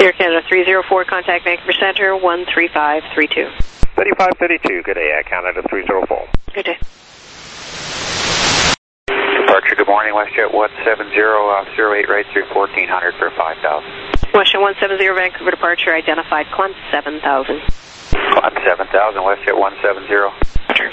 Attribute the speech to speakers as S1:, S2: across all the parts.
S1: Air Canada 304, contact Vancouver Center 13532.
S2: 3532, good day, Air Canada 304.
S1: Good day.
S3: Departure, good morning, WestJet 170, 08 right through 1400 for 5000.
S1: WestJet 170, Vancouver departure, identified, climb 7000.
S3: Climb 7000, WestJet 170.
S1: Roger.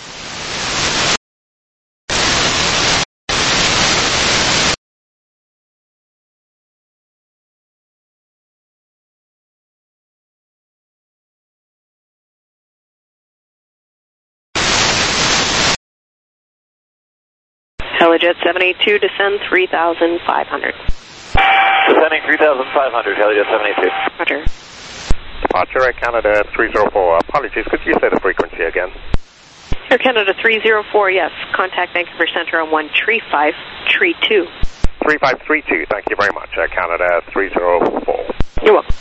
S1: Helijet 782, descend 3,500.
S3: Descending 3,500, Helijet 782.
S1: Roger.
S2: Departure, Air Canada 304. Apologies, could you say the frequency again?
S1: Air Canada 304, yes. Contact Vancouver Center on 13532.
S2: 3532, thank you very much, Air Canada 304.
S1: You're welcome.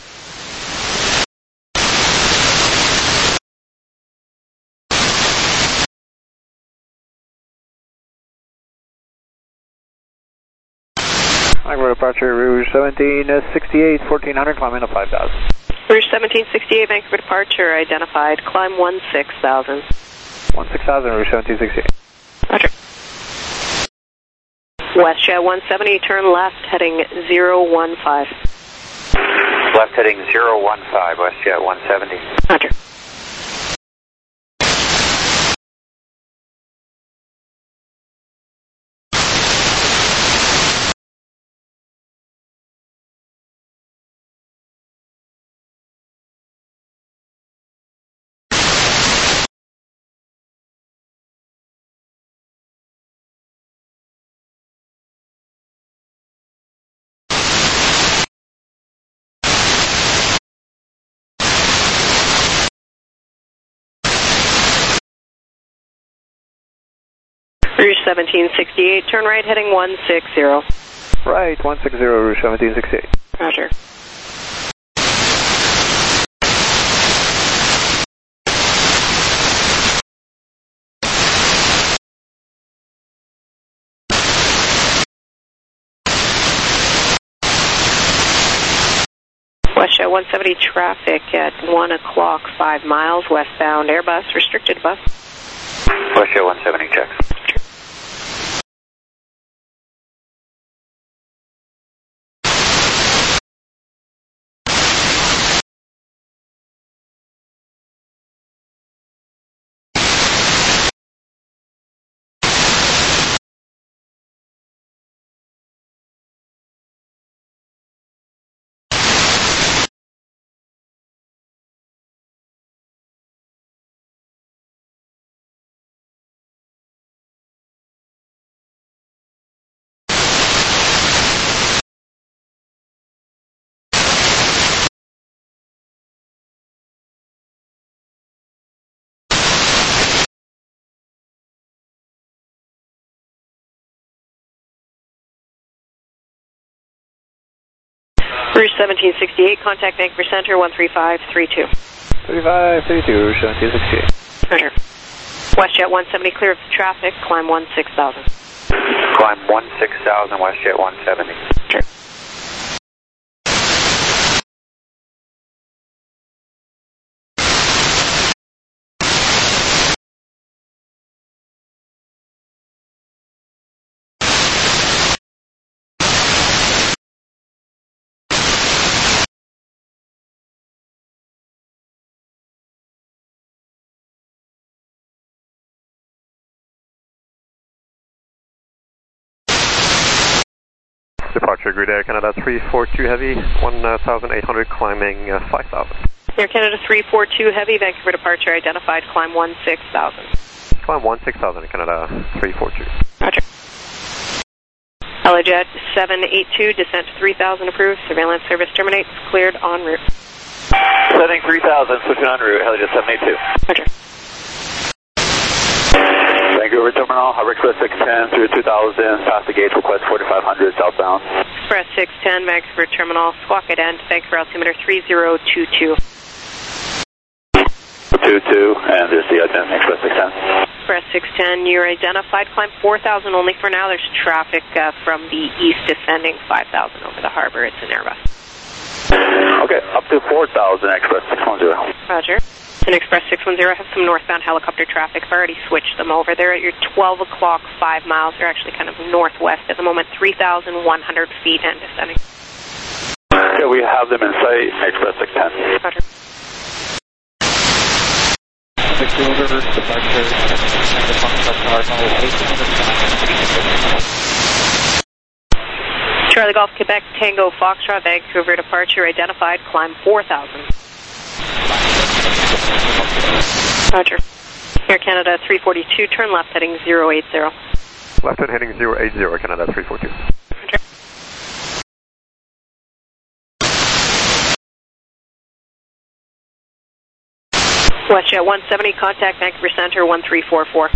S4: Vancouver departure, Rouge 1768, 1400, climb into 5000.
S1: Rouge 1768, Vancouver departure, identified, climb 16,000.
S4: 16,000, Rouge 1768.
S1: Roger. WestJet 170, turn left, heading 015.
S3: Left heading 015, WestJet 170.
S1: Roger. Rouge 1768, turn right, heading 160.
S4: Right, 160, Rouge 1768.
S1: Roger. WestJet 170, traffic at 1 o'clock, 5 miles, westbound Airbus, restricted bus.
S3: WestJet 170, checks. Rouge 1768, contact Vancouver Center 13532.
S4: 3532, Rouge 1768.
S1: Roger. WestJet 170, clear of traffic, climb 16,000.
S3: Climb 16,000, WestJet 170.
S1: Sure.
S2: Departure, Grid Air Canada 342 Heavy, 1,800, climbing 5,000.
S1: Air Canada 342 Heavy, Vancouver departure, identified, climb 16,000.
S2: Climb 16,000, Canada 342.
S1: Roger. Helijet 782, descent to 3,000 approved, surveillance service terminates, cleared en route.
S3: Setting 3,000, switching en route, Helijet 782.
S1: Roger.
S3: Vancouver Terminal, request 610 through 2000, past the gate, request 4500 southbound.
S1: Express 610, Vancouver Terminal, squawk at end, Vancouver altimeter 3022.
S3: 22, and there's the identity, Express 610.
S1: Express 610, you're identified, climb 4,000 only for now. There's traffic from the east descending 5,000 over the harbor. It's an Airbus.
S3: Okay, up to 4,000 Express 610.
S1: Roger. And Express 610 has some northbound helicopter traffic. I've already switched them over. They're at your 12 o'clock, 5 miles. They're actually kind of northwest at the moment, 3,100 feet and descending.
S3: Okay, we have them in sight, Express 610.
S1: Roger. Charlie Golf, Quebec, Tango, Foxtrot, Vancouver departure identified, climb 4,000. Roger. Air Canada 342, turn left heading 080.
S2: Left hand heading 080, Canada 342.
S1: Roger. WestJet 170, contact Vancouver Center 1344.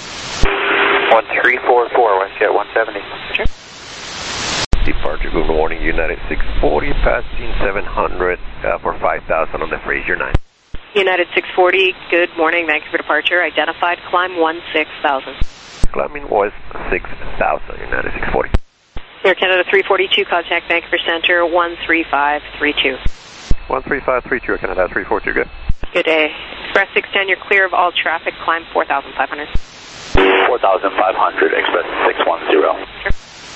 S2: 1344, WestJet 170.
S1: Roger.
S2: Departure, good morning, United 640, passing 700 for 5,000 on the Fraser 9.
S1: United 640, good morning, Vancouver departure, identified, climb 16,000.
S2: Climbing was 6,000, United 640.
S1: Air Canada 342, contact Vancouver Center 13532.
S2: 13532, Air Canada 342, good.
S1: Good day. Express 610, you're clear of all traffic, climb 4,500.
S3: 4,500, Express 610.
S1: Sure.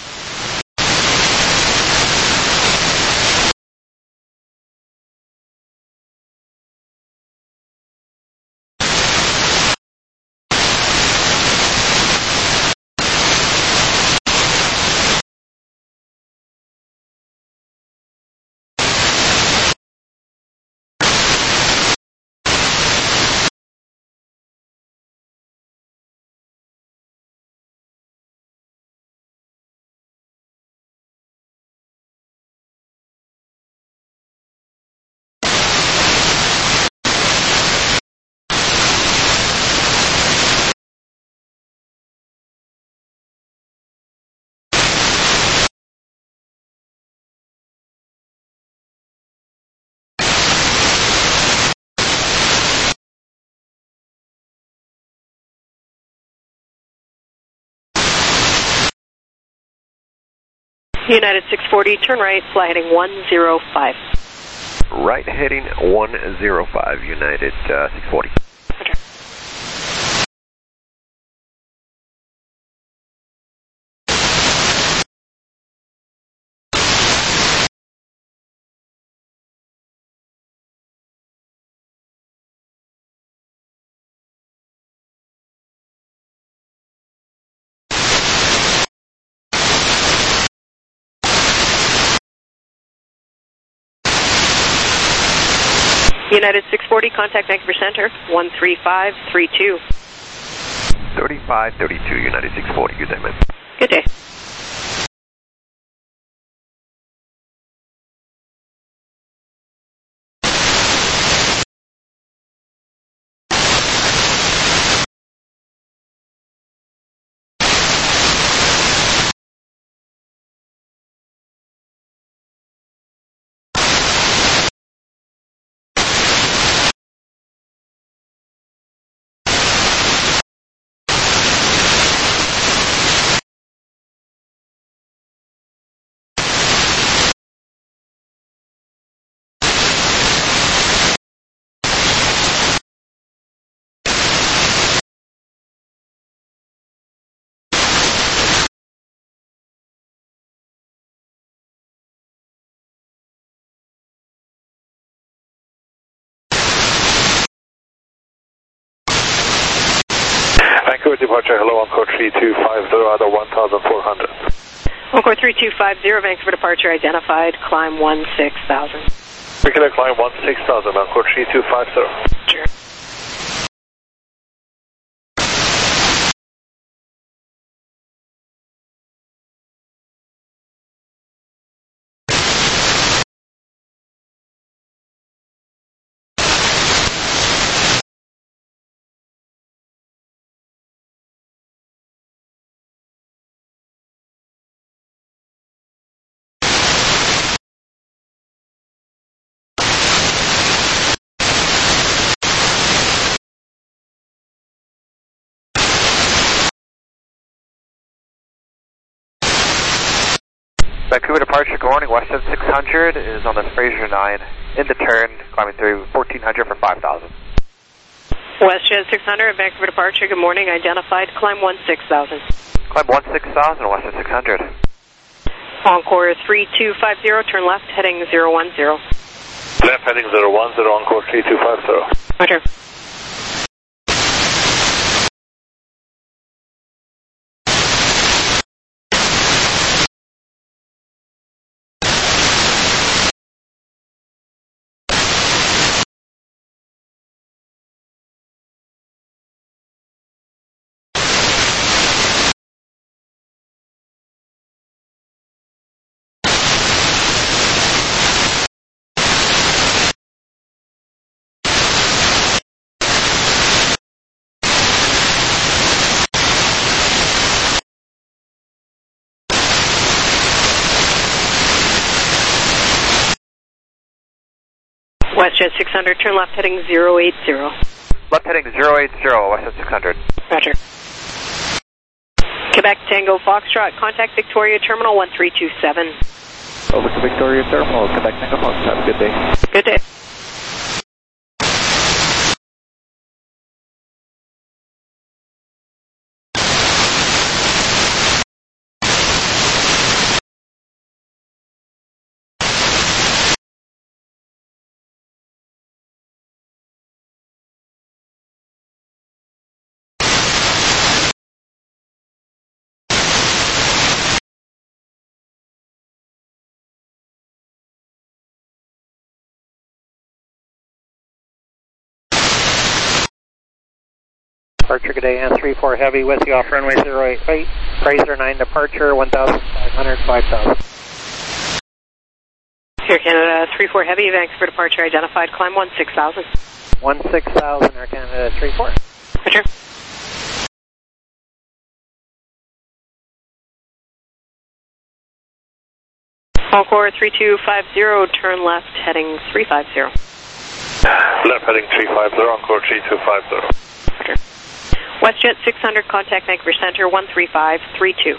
S1: United 640, turn right, fly heading 105.
S2: Right heading 105, United 640.
S1: Roger. United 640, contact Vancouver Center 13532.
S2: 3532, United 640, good day, man.
S1: Good day.
S3: Vancouver departure, hello, Encore 3250, other 1,400.
S1: Encore 3250, Vancouver departure identified, climb 16,000.
S3: We can climb 16,000, Encore 3250.
S1: Sure.
S5: Vancouver departure, good morning, Westjet 600 is on the Fraser 9, in the turn, climbing through 1400 for 5,000.
S1: WestJet 600, Vancouver departure, good morning, identified, climb 16,000.
S5: Climb 16,000, Westjet 600.
S1: Encore 3250, turn left, heading 010.
S3: Left heading 010, Encore 3250.
S1: Roger. WestJet 600, turn left, heading 080.
S5: Left heading 080, Westjet 600.
S1: Roger. Quebec Tango Foxtrot, contact Victoria Terminal 1327.
S4: Over to Victoria Terminal, Quebec Tango Fox. Have a good day.
S1: Good day.
S4: Departure, good day, N34 Heavy with you off runway 088, Fraser 9 departure, 1,500, 5,000.
S1: Air Canada 34 Heavy, Vancouver departure identified, climb 16,000.
S4: 16,000, Air Canada 34.
S1: Roger. Encore 3250, turn left, heading 350.
S3: Left heading 350, Encore 3250.
S1: Roger. WestJet 600, contact Vancouver Center 13532.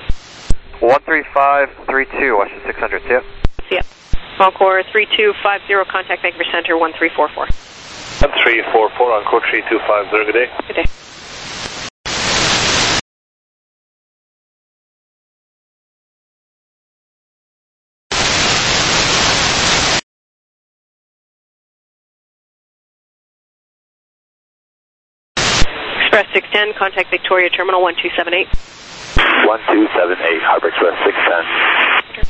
S5: 13532, Westjet 600, see ya.
S1: See ya. Encore 3250, contact Vancouver Center 1344.
S3: 1344, Encore 3250, good day.
S1: Good day. Express 610, contact Victoria Terminal 1278.
S3: 1278, Harbor Express 610.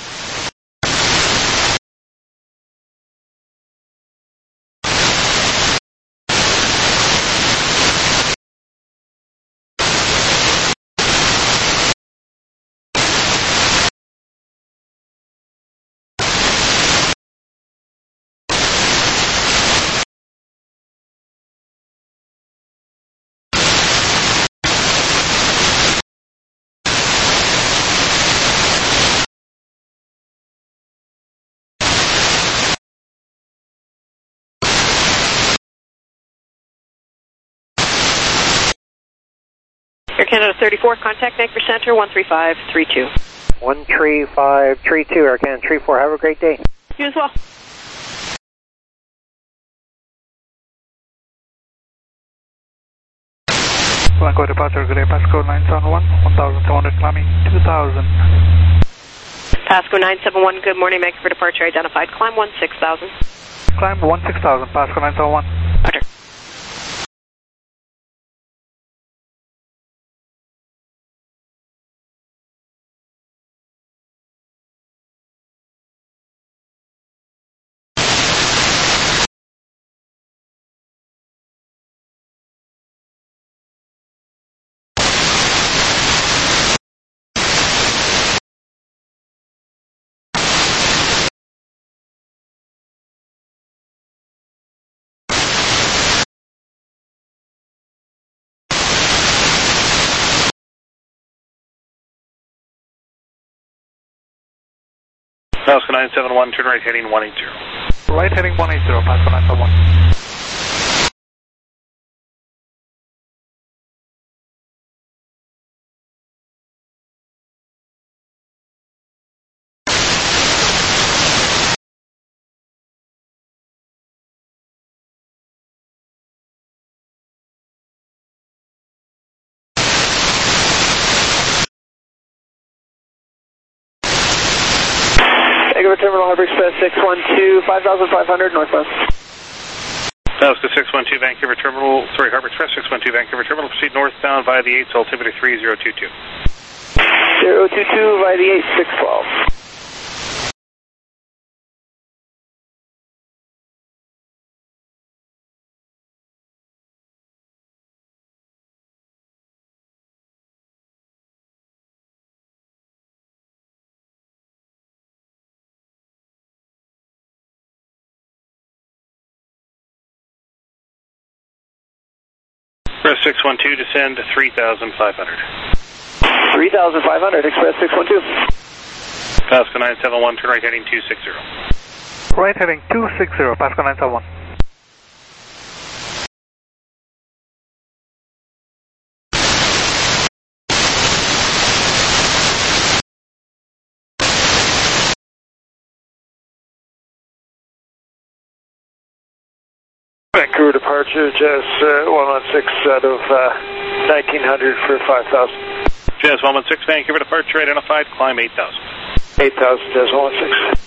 S3: Air Canada 34, contact Vancouver Center 13532.
S4: 13532, Air Canada 34, have a great day.
S1: You as well.
S6: Vancouver departure, good day, Pasco 971, 1,200 climbing 2,000.
S1: Pasco 971, good morning, Vancouver departure identified, climb 16,000.
S6: Climb 16,000, Pasco 971.
S1: Roger.
S3: Pasco 971, turn right heading 180.
S6: Right heading 180, Pasco 971.
S3: Terminal, Harbor Express 612, 5,500 northbound.
S7: Alaska 612 Vancouver Terminal, Harbor Express 612 Vancouver Terminal, proceed northbound via the 8, altimeter 3022.
S3: 022 via the 8, 612.
S7: Express 612, descend 3,500.
S3: 3,500, Express 612.
S7: Pasco 971, turn right heading 260.
S6: Right heading 260, Pasco 971.
S8: Vancouver departure, Jazz 116 out of 1900 for 5,000.
S7: Jazz 116, Vancouver departure identified, climb 8,000.
S8: 8,000, Jazz 116.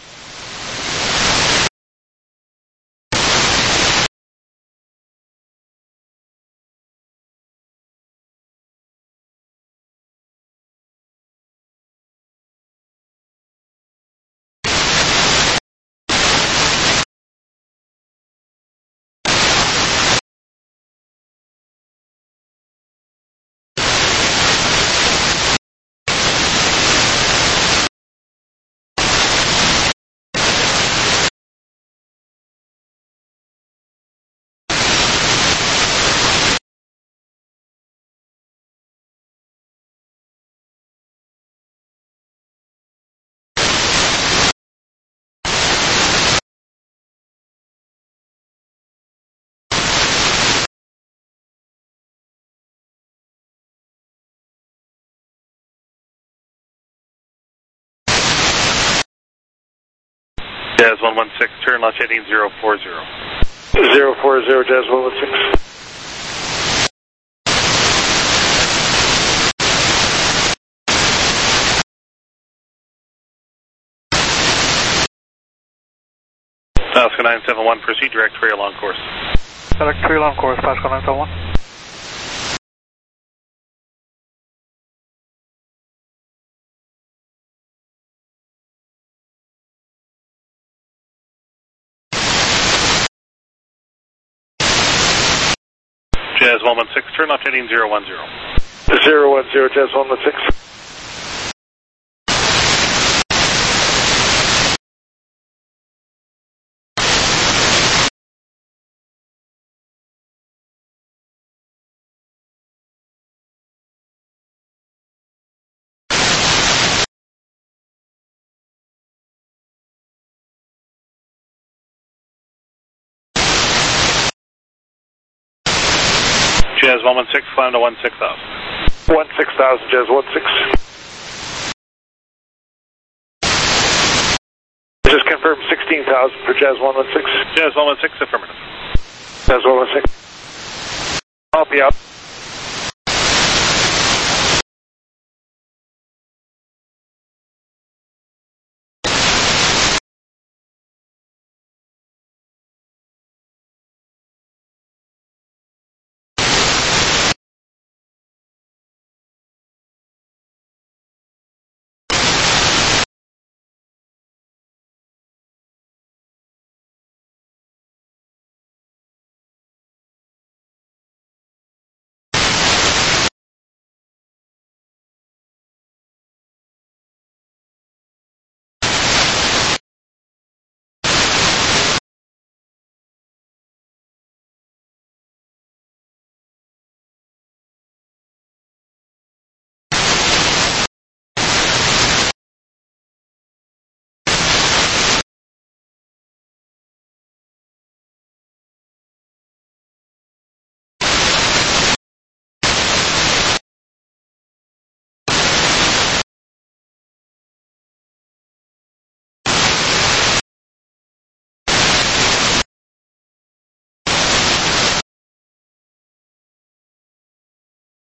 S7: Jazz 116, turn launch heading 040.
S8: 040, Jazz 116.
S7: Pasco 971, proceed direct trail on course.
S6: Direct trail on course, Pasco 971.
S7: Jazz 116, turn left heading 010.
S8: 010, Jazz 116.
S7: Jazz 116, climb to 16,000.
S8: 16,000, Jazz 16. Just confirm 16,000 for Jazz 116.
S7: Jazz 116, affirmative.
S8: Jazz 116. I'll be out.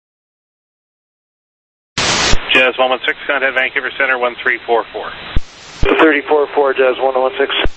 S7: Jazz 116, contact Vancouver Center 1344.
S8: 34-4, Jazz 1016.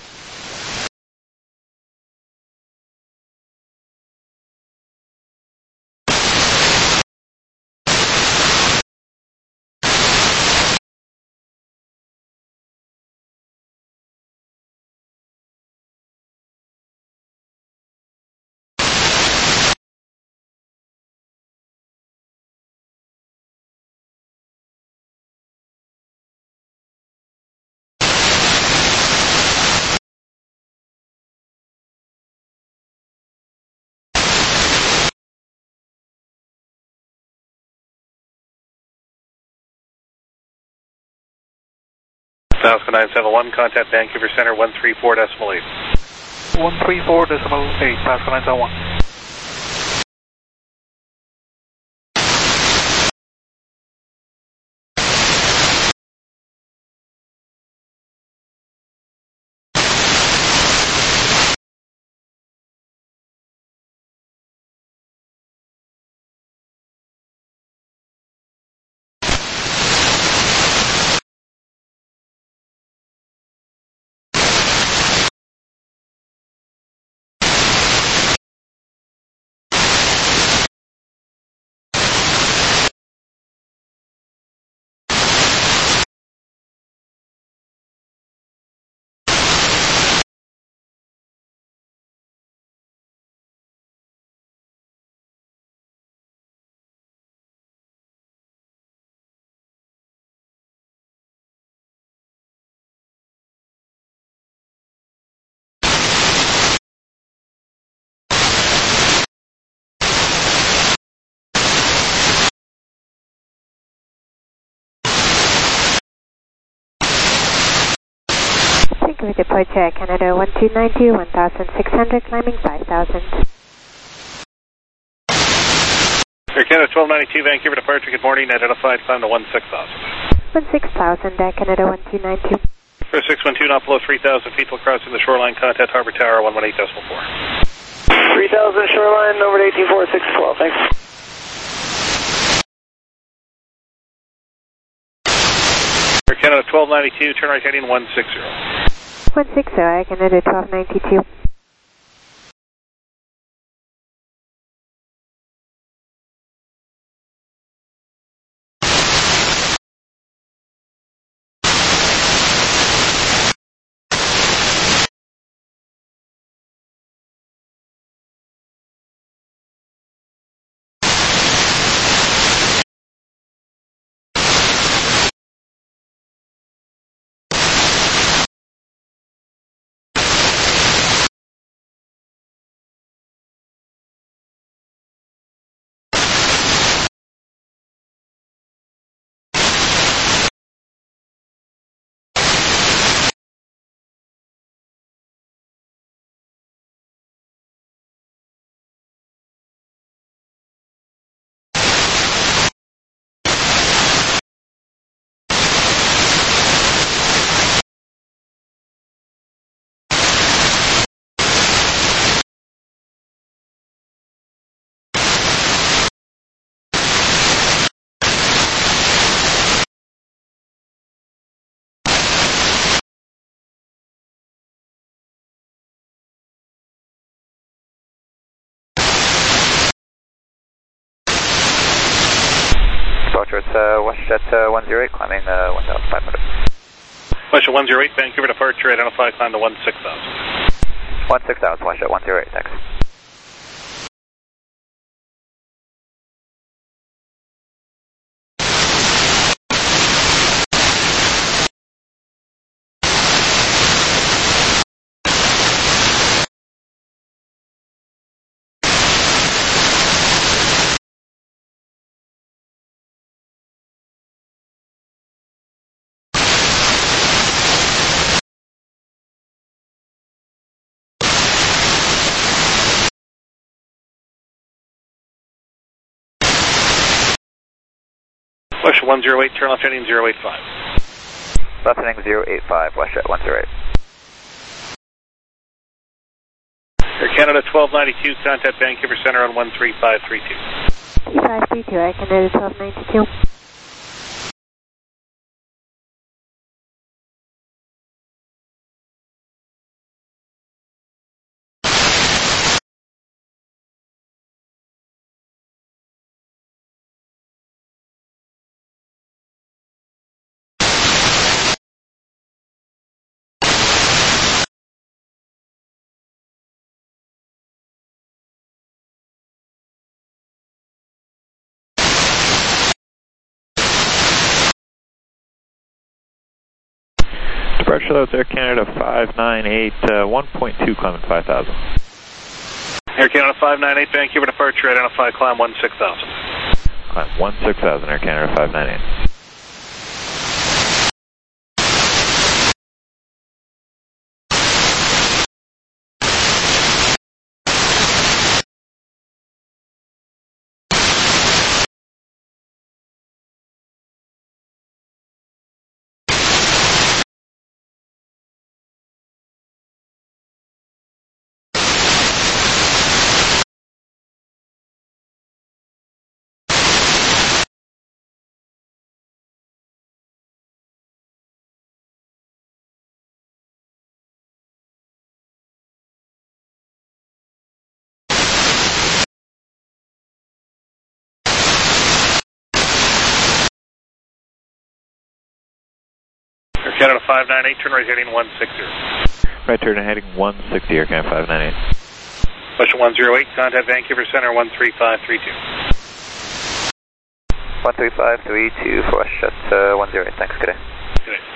S7: Alaska 971, contact Vancouver Center 134.8.
S6: 134.8, Alaska 971.
S9: Vancouver departure, Canada 1292, 1600, climbing 5000.
S7: Air Canada 1292, Vancouver departure, good morning, identified, climb to 16,000.
S9: 16,000, Canada 1292.
S7: For 612, not below 3,000 feet, till crossing the shoreline, contact Harbor Tower 118.4.
S8: 3,000 shoreline, over to 18.4, 612, thanks.
S7: Air Canada 1292, turn right heading 160.
S9: 160, Canada 1292.
S5: It's WestJet 108, climbing 1,500.
S7: WestJet 108, Vancouver departure, identified, climb to 16,000.
S5: 16,000, WestJet 108, thanks.
S7: WestJet 108, turn left heading 085.
S5: Left heading 085, WestJet 108.
S7: Air Canada 1292, contact Vancouver Center on 13532.
S9: 3532, Air Canada 1292.
S10: Departure loads Air Canada 598, 1.2, climbing 5,000.
S7: Air Canada 598, Vancouver departure, identify climb 16,000.
S10: Climb 16,000, Air Canada 598.
S7: Air Canada 598, turn right heading 160.
S10: Right turn heading 160, Air Canada 598.
S7: Question 108, contact Vancouver Center 13532.
S5: 13532 for Westjet 108, thanks, good day.
S7: Good day.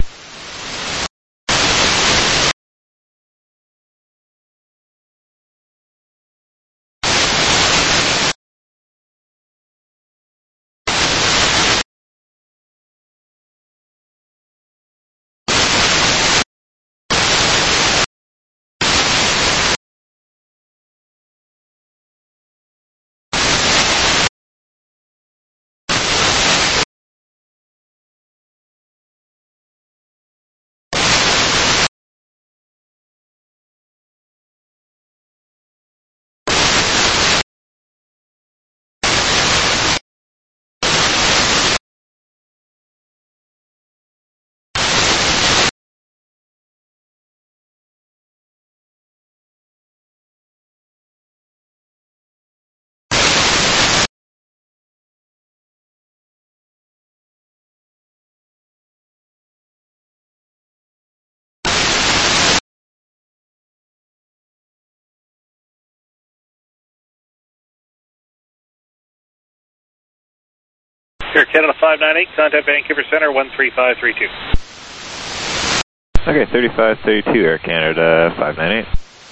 S7: Air Canada 598, contact Vancouver Center 13532.
S10: Okay, 3532, Air Canada 598.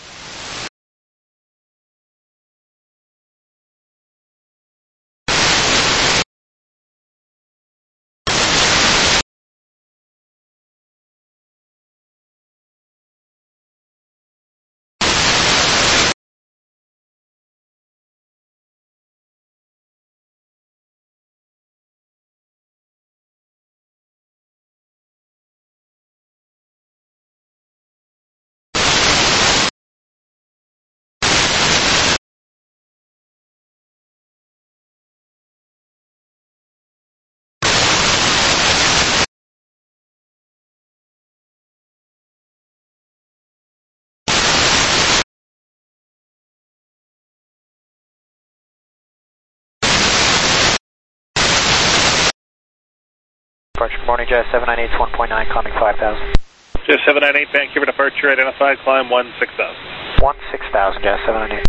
S5: Good morning, Jazz 798, 1.9, climbing 5,000.
S7: Jazz 798, Vancouver departure, identified, climb 16,000.
S5: 16,000, Jazz 798.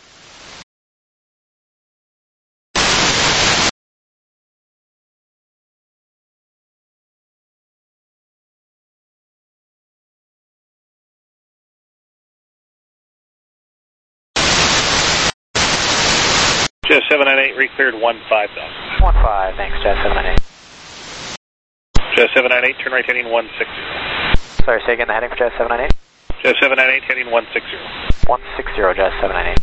S7: Jazz 798, re-cleared 15,000.
S5: 15, thanks, Jazz 798.
S7: Jazz 798, turn right heading 160.
S5: Sorry, say again the heading for Jazz 798?
S7: Jazz 798, heading 160.
S5: 160, Jazz 798.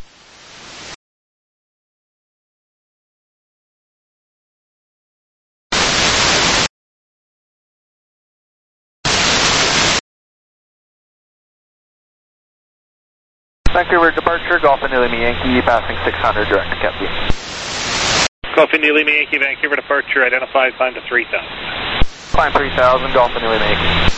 S5: Vancouver departure, Golf India Lima Yankee, passing 600, direct to Cap View.
S7: Golf India Lima Yankee, Vancouver departure, identified, climb to 3,000.
S5: Climb 3,000, Golf India Lima Yankee.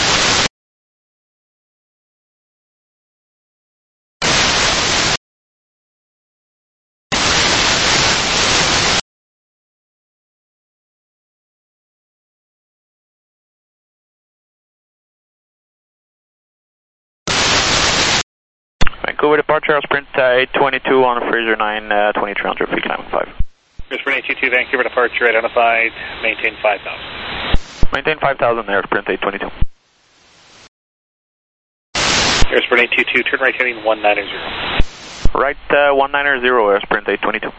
S11: Vancouver departure, I'll sprint 822 on Fraser 9, 2300 feet, climbing 5.
S7: Sprint 822, Vancouver departure, identified, maintain 5,000.
S11: Maintain 5,000 there, sprint 822.
S7: Airsprint 822, turn right heading 190.
S11: Right 190, Airsprint 822.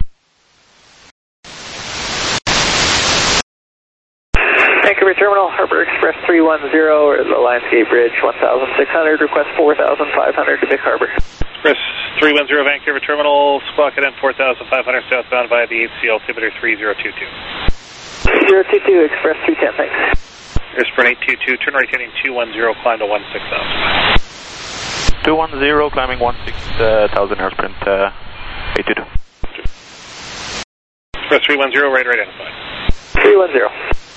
S4: Vancouver Terminal, Harbor Express 310, the Lionsgate Bridge, 1,600, request 4,500 to Vic Harbor.
S7: Express 310, Vancouver Terminal, squawk at 4,500 southbound via the HC altimeter 3022.
S4: 022, Express 310, thanks.
S7: Airsprint 822, turn right heading 210, climb to 16,000.
S11: 210, climbing 16,000, Airsprint 822.
S7: Express 310, right identified.
S4: 310.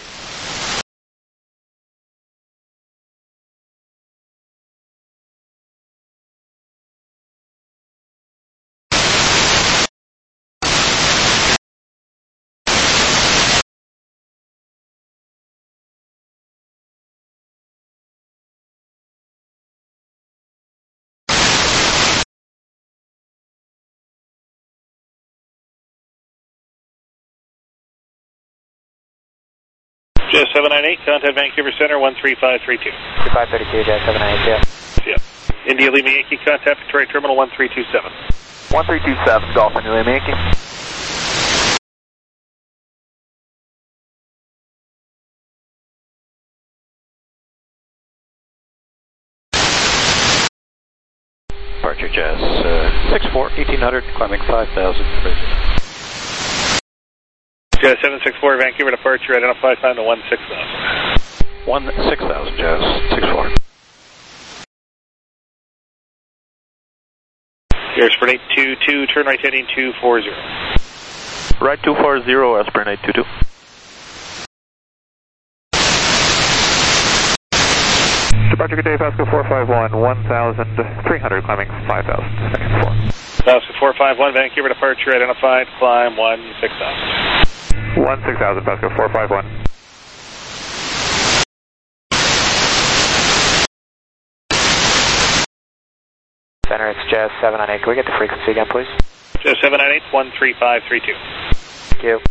S7: Jet 798, contact Vancouver Center 13532.
S4: 3532, Jet 798,
S7: yeah. India Lima Yankee, contact Victoria Terminal 1327.
S5: 1327, Golf India Lima Yankee.
S10: Departure Jazz 64, 1800, climbing 5,000.
S7: Jazz 764, Vancouver departure, identify time to 16,000.
S10: 16,000, Jazz 64.
S7: Airsprint 822, turn right heading 240.
S11: Right 240, Airsprint 822.
S6: Departure, good day, Pasco 451, 1,300, climbing 5,000, seconds 4.
S7: Pasco 451, Vancouver departure, identified, climb 16,000.
S6: 16,000, Pasco 451.
S4: Center, it's Jazz 798. Can we get the frequency again, please?
S7: Jazz 798, 13532.
S4: Thank you.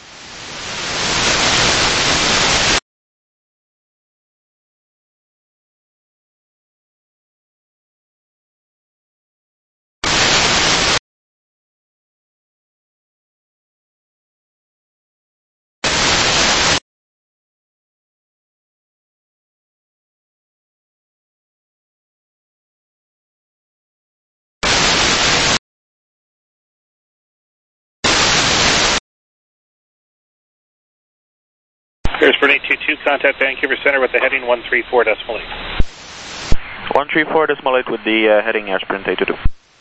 S7: Airsprint 822, contact Vancouver Center with the heading 134.8.
S11: 134.8 with the heading Airsprint 822.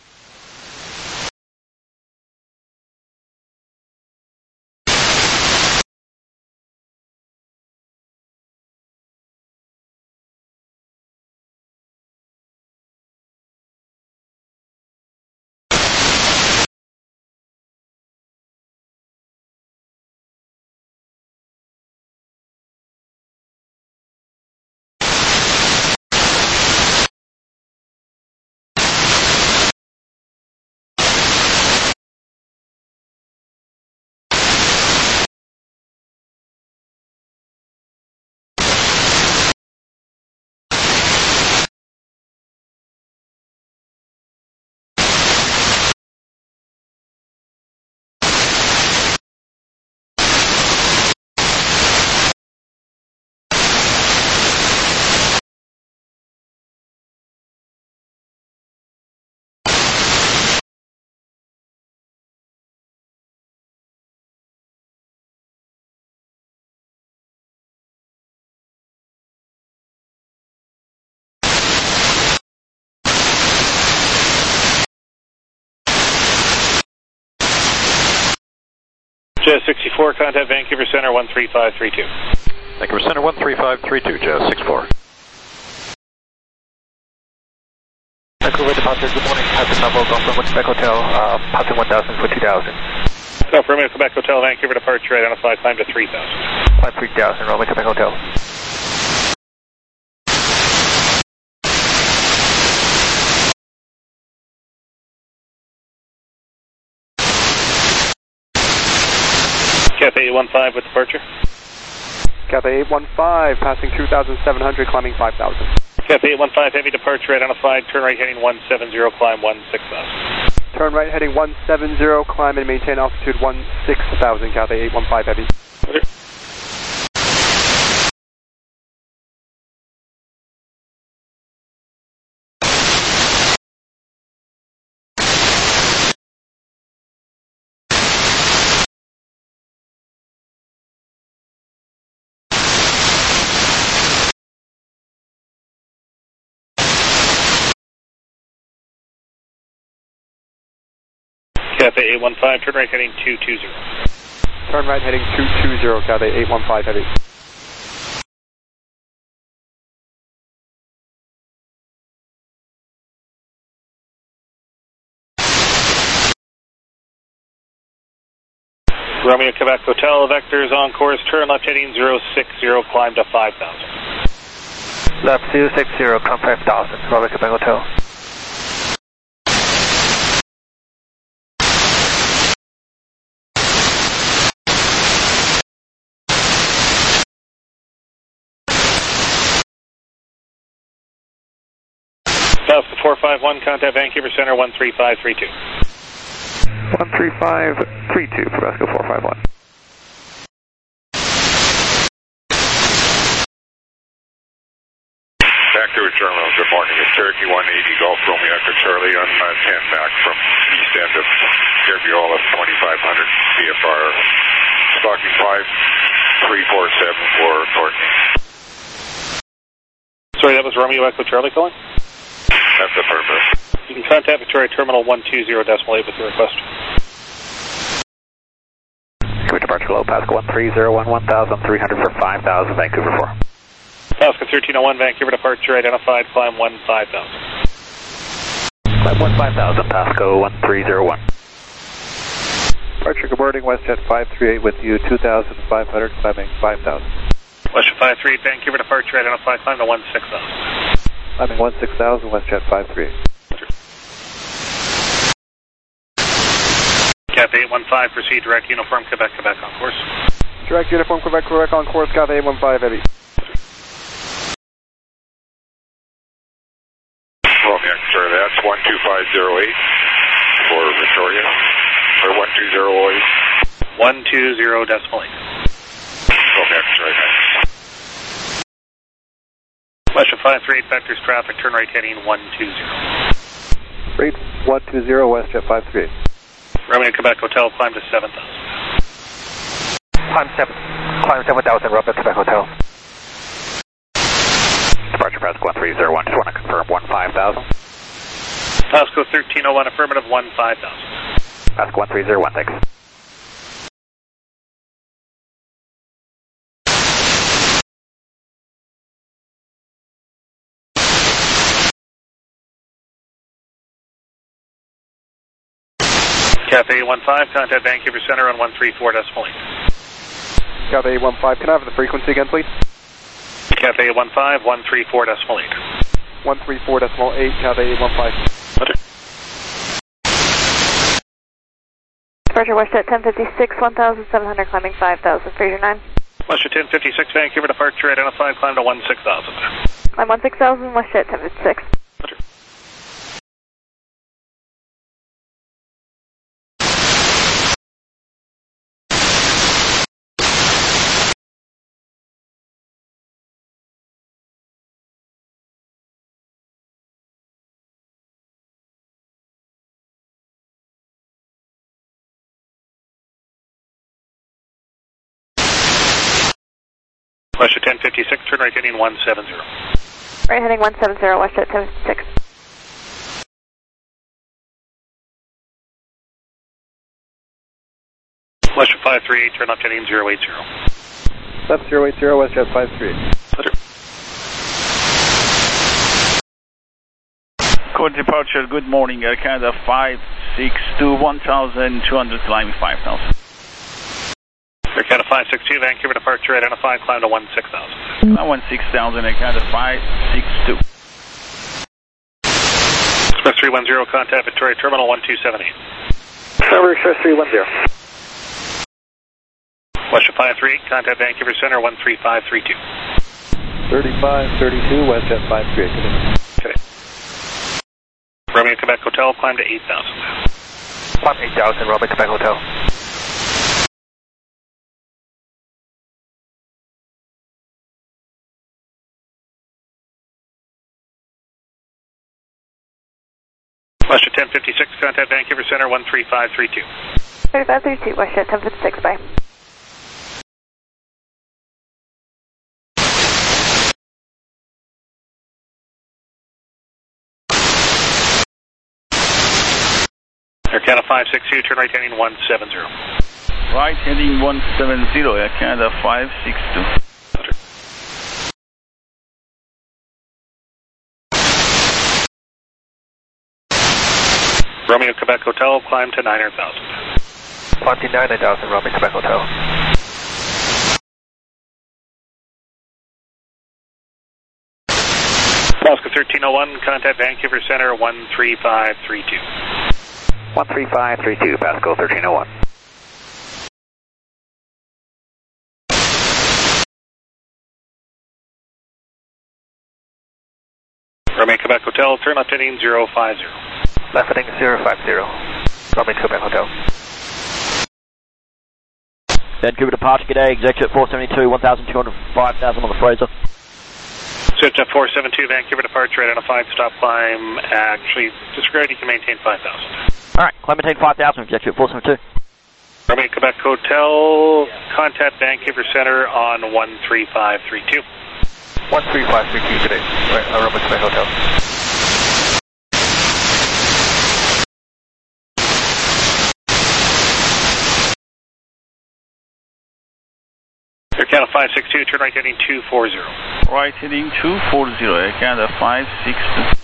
S7: Jazz 64, contact Vancouver Center 13532.
S10: Vancouver Center 13532, Jazz 64.
S5: Vancouver departure, good morning. Passing Melville, Golf Room, Quebec Hotel, passing 1,000 for 2,000.
S7: Golf Room, Quebec Hotel, Vancouver departure, identified time to 3,000.
S5: Climb 3,000, Roman, Quebec Hotel.
S7: Cathay 815 with departure.
S12: Cathay 815, passing 2,700, climbing 5,000.
S7: Cathay 815 Heavy departure identified, turn right heading 170, climb 16,000.
S12: Turn right heading 170, climb and maintain altitude 16,000, Cathay 815 Heavy.
S7: Okay. Cathay 815, turn right heading 220.
S12: Turn right heading 220, Cathay 815 Heavy.
S7: Romeo Quebec Hotel, vectors on course, turn left heading 060, climb to 5,000.
S4: Left 060, climb 5,000, Romeo Quebec Hotel.
S7: Alaska 451, contact Vancouver Center 13532.
S6: 13532 for Alaska 451.
S13: Vancouver Terminal, good morning. It's Cherokee 180 Golf Romeo Echo Charlie on 10 back from east end of Gabriel at 2500 VFR. Stalking 5347 for Courtney.
S7: Sorry, that was Romeo Echo Charlie calling?
S13: That's the purpose.
S7: You can contact Victoria Terminal 120.8 with your request.
S4: Good departure low, Pascal 1301, 1,300 for 5,000, Vancouver 4.
S7: Alaska 1301, Vancouver departure identified, climb 15,000.
S4: Climb 15,000, Pascal 1301.
S12: Departure, good morning, WestJet 538 with you, 2,500, climbing 5,000.
S7: WestJet 538, Vancouver departure identified, climb to 16,000.
S12: Climbing 16,000, WestJet 538.
S7: Cathay 815, proceed direct uniform Quebec, Quebec on course.
S12: Direct uniform Quebec, Quebec on course, Cathay 815 Heavy.
S13: Romeo, sir, that's 12508 for Victoria, or 12008.
S7: 120.8.
S13: Romeo, sir,
S7: WestJet 538, vectors traffic, turn right heading 120.
S12: Rate 120, WestJet 538.
S7: Romeo Quebec Hotel, climb to 7,000.
S4: Climb 7,000, Romeo Quebec Hotel. Departure Pascal 1301, just want to confirm 15,000.
S7: Pascal 1301, affirmative 15,000.
S4: Pascal 1301, thanks.
S7: Cathay 815, contact Vancouver Center on 134.8.
S12: Cathay 815, can I have the frequency again, please?
S7: Cathay 815, 134.8.
S12: 134.8, Cathay 815.
S7: Okay.
S14: Departure WestJet 1056, 1,700, climbing 5,000, Fraser 9.
S7: WestJet 1056, Vancouver departure identified, climb to 16,000.
S14: Climb 16,000, WestJet 1056.
S7: Okay. WestJet 1056, turn right heading 170.
S14: Right heading 170, WestJet 1056.
S7: WestJet 538, turn left heading 080.
S12: Left 080, WestJet 538.
S15: Code departure, good morning, Air Canada 562, 1,200, climbing 5,000.
S7: Air Canada 562, Vancouver departure identified, climb to 16,000.
S15: 16,000, Air Canada 562.
S7: Express 310, contact Victoria Terminal 1278.
S4: Number Express 310.
S7: WestJet 538, contact Vancouver Center 13532.
S12: 3532, WestJet 538.
S7: Okay. Romeo Quebec Hotel, climb to 8,000.
S11: Climb 8,000, Romeo Quebec Hotel.
S7: WestJet 1056, contact Vancouver Center 13532.
S14: 3532, WestJet 1056, bye.
S7: Air Canada 562, turn right heading 170.
S15: Right heading 170, Air Canada 562.
S7: Romeo Quebec Hotel, climb to 9,000.
S11: Climb to 9,000, Romeo Quebec Hotel.
S7: Alaska 1301, contact Vancouver Center 13532.
S11: 13532, Pascal 1301.
S7: Romeo Quebec Hotel, turn left heading 050.
S11: Left heading 050, Romeo Quebec Hotel.
S16: Vancouver departure, good day, executive 472, 1,200, 5,000 on the Fraser.
S7: Switch up 472, Vancouver departure, identified, stop climb, actually, disregard, you can maintain 5,000.
S16: Alright, climb maintain 5,000, executive 472.
S7: Romeo Quebec Hotel, contact Vancouver Center on 13532.
S11: 13532 today, Romeo Quebec Hotel.
S7: Air Canada 562, turn right heading 240.
S15: Right heading 240, Air Canada 562.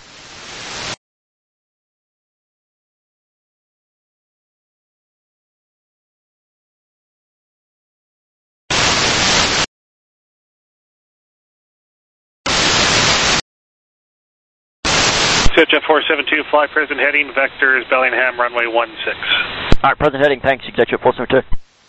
S7: Switch up 472, fly present heading, vectors Bellingham, runway 16.
S16: Alright, present heading, thanks, executive 472.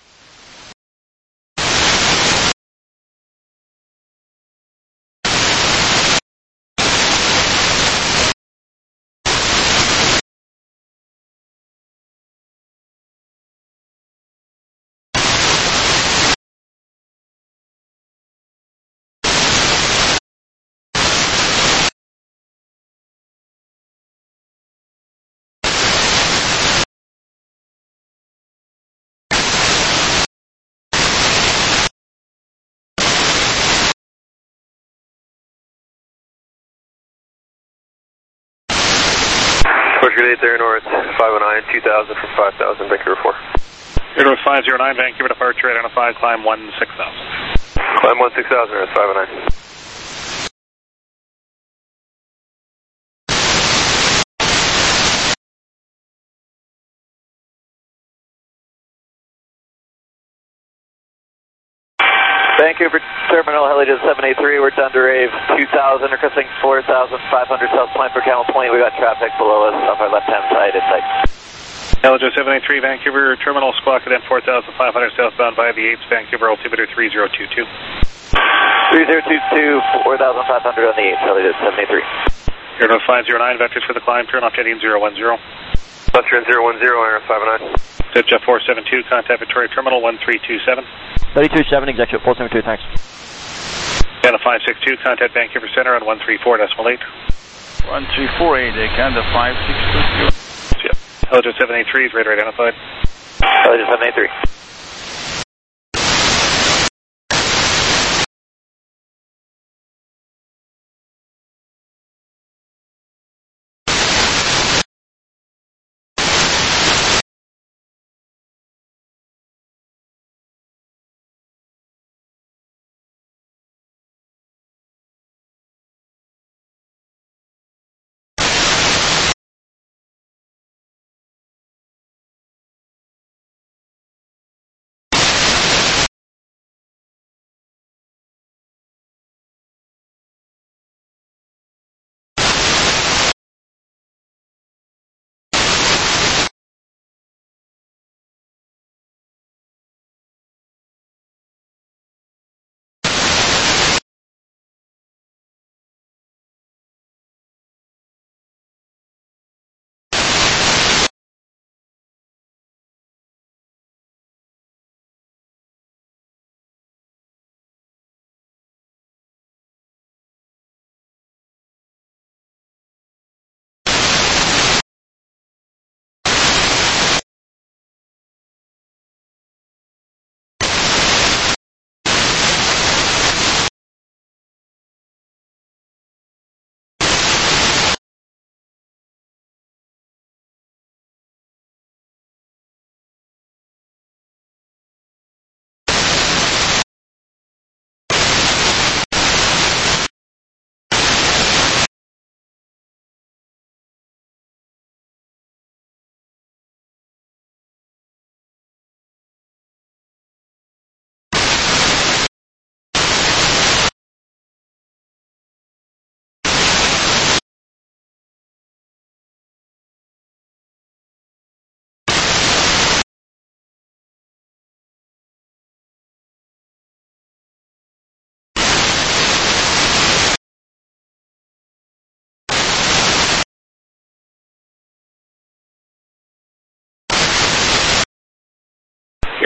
S2: Good day, Air North 509, 2,000 for 5,000, Vancouver 4.
S7: Air North 509, Vancouver departure, identified, climb 16,000.
S2: Climb 16,000, Air North 509.
S4: Vancouver Terminal, Helijet 783, we're done to rave 2,000, requesting 4,500 south climb for Camel Point. We got traffic below us off our left-hand side in sight.
S7: Helijet 783, Vancouver Terminal, squawk at 4,500 southbound via the 8th, Vancouver altimeter 3022.
S4: 3022, 4,500 on the 8th, Helijet 783.
S7: Air North 509, vectors for the climb, turn off heading 010.
S2: Left turn 010, Air North 509.
S7: Switch up 472, contact Victoria Terminal 1327.
S16: 327, executive 472, thanks.
S7: Canada 562, contact Vancouver Center on 134.8.
S15: 1348, Canada 562.
S7: Yep. Helijet 783 is radar identified.
S4: Helijet 783.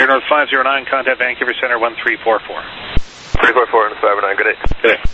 S7: North 509, contact Vancouver Center 1344.
S2: 344 on the 509, good day.
S7: Good day.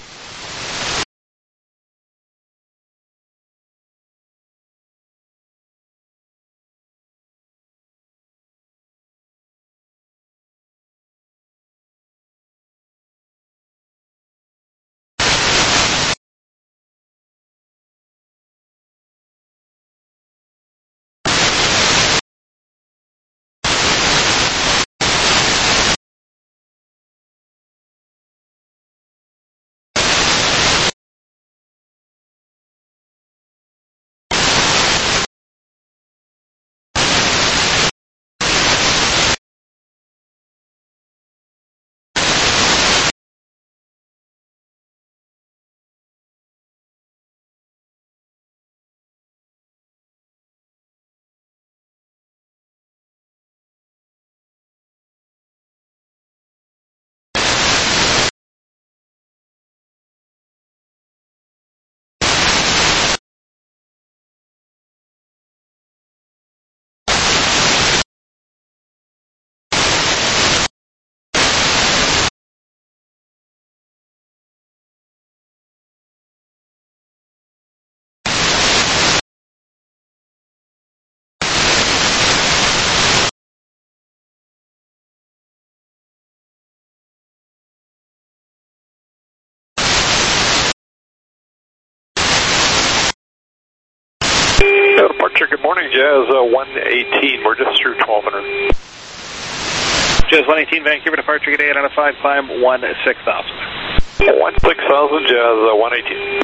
S12: Departure, good morning, Jazz 118. We're just through 1200.
S7: Jazz 118, Vancouver departure, good day, identified, climb 16,000.
S12: 16,000, Jazz 118.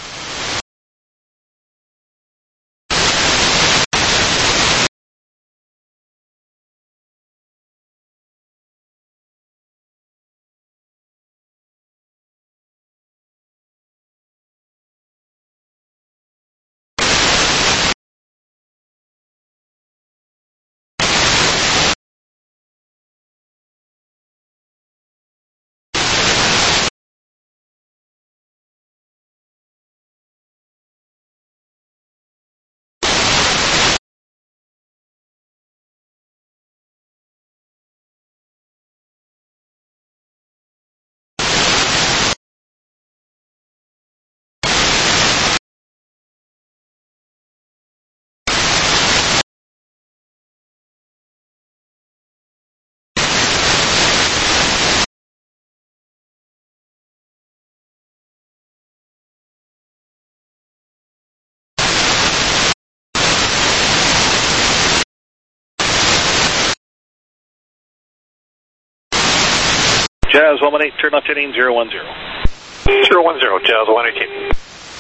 S7: Jazz 118, turn left heading 010.
S12: 010, Jazz 118.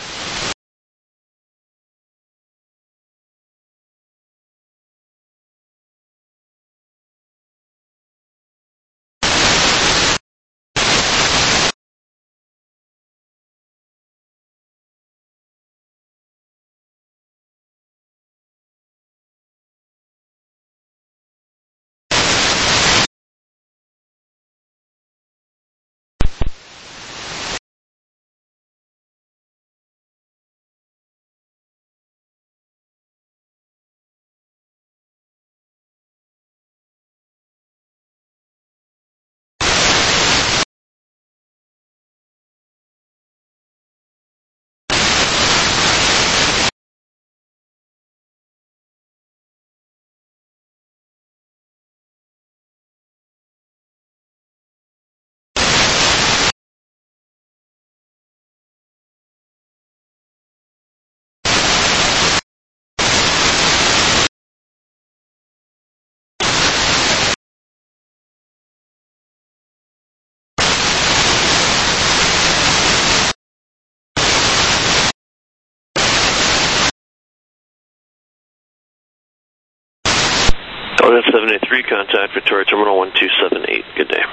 S2: That's 783, contact Victoria Terminal 1278. Good day.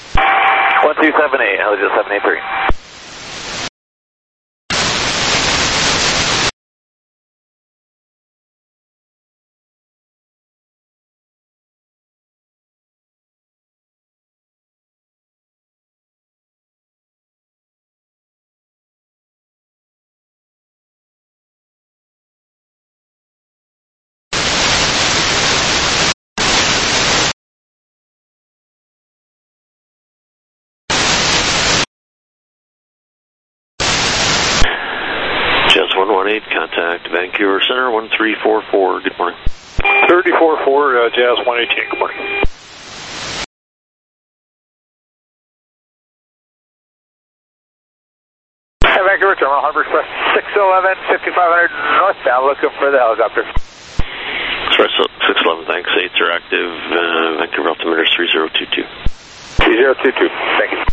S4: 1278, Helios 783.
S17: Vancouver Center, 1344, good morning.
S8: 34-4, Jazz 118, good morning. Vancouver Terminal, Harbor Express 611, 5500 northbound, looking for the helicopter.
S17: Express 611, thanks. 8s are active, Vancouver altimeter 3022.
S8: 3022, thank you.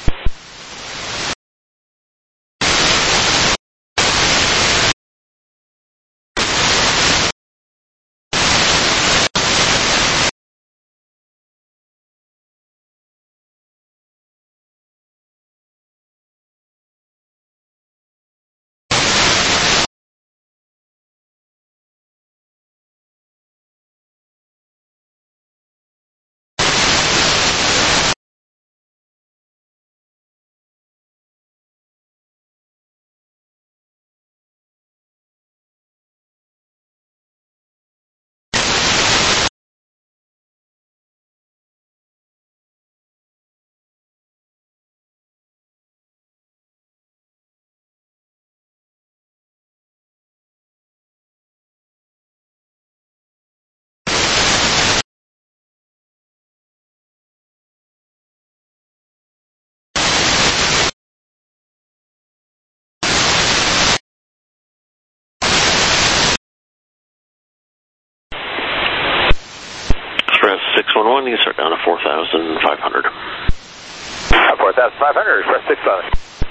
S17: Express 611, you start down to 4,500.
S8: 4,500, Express 611.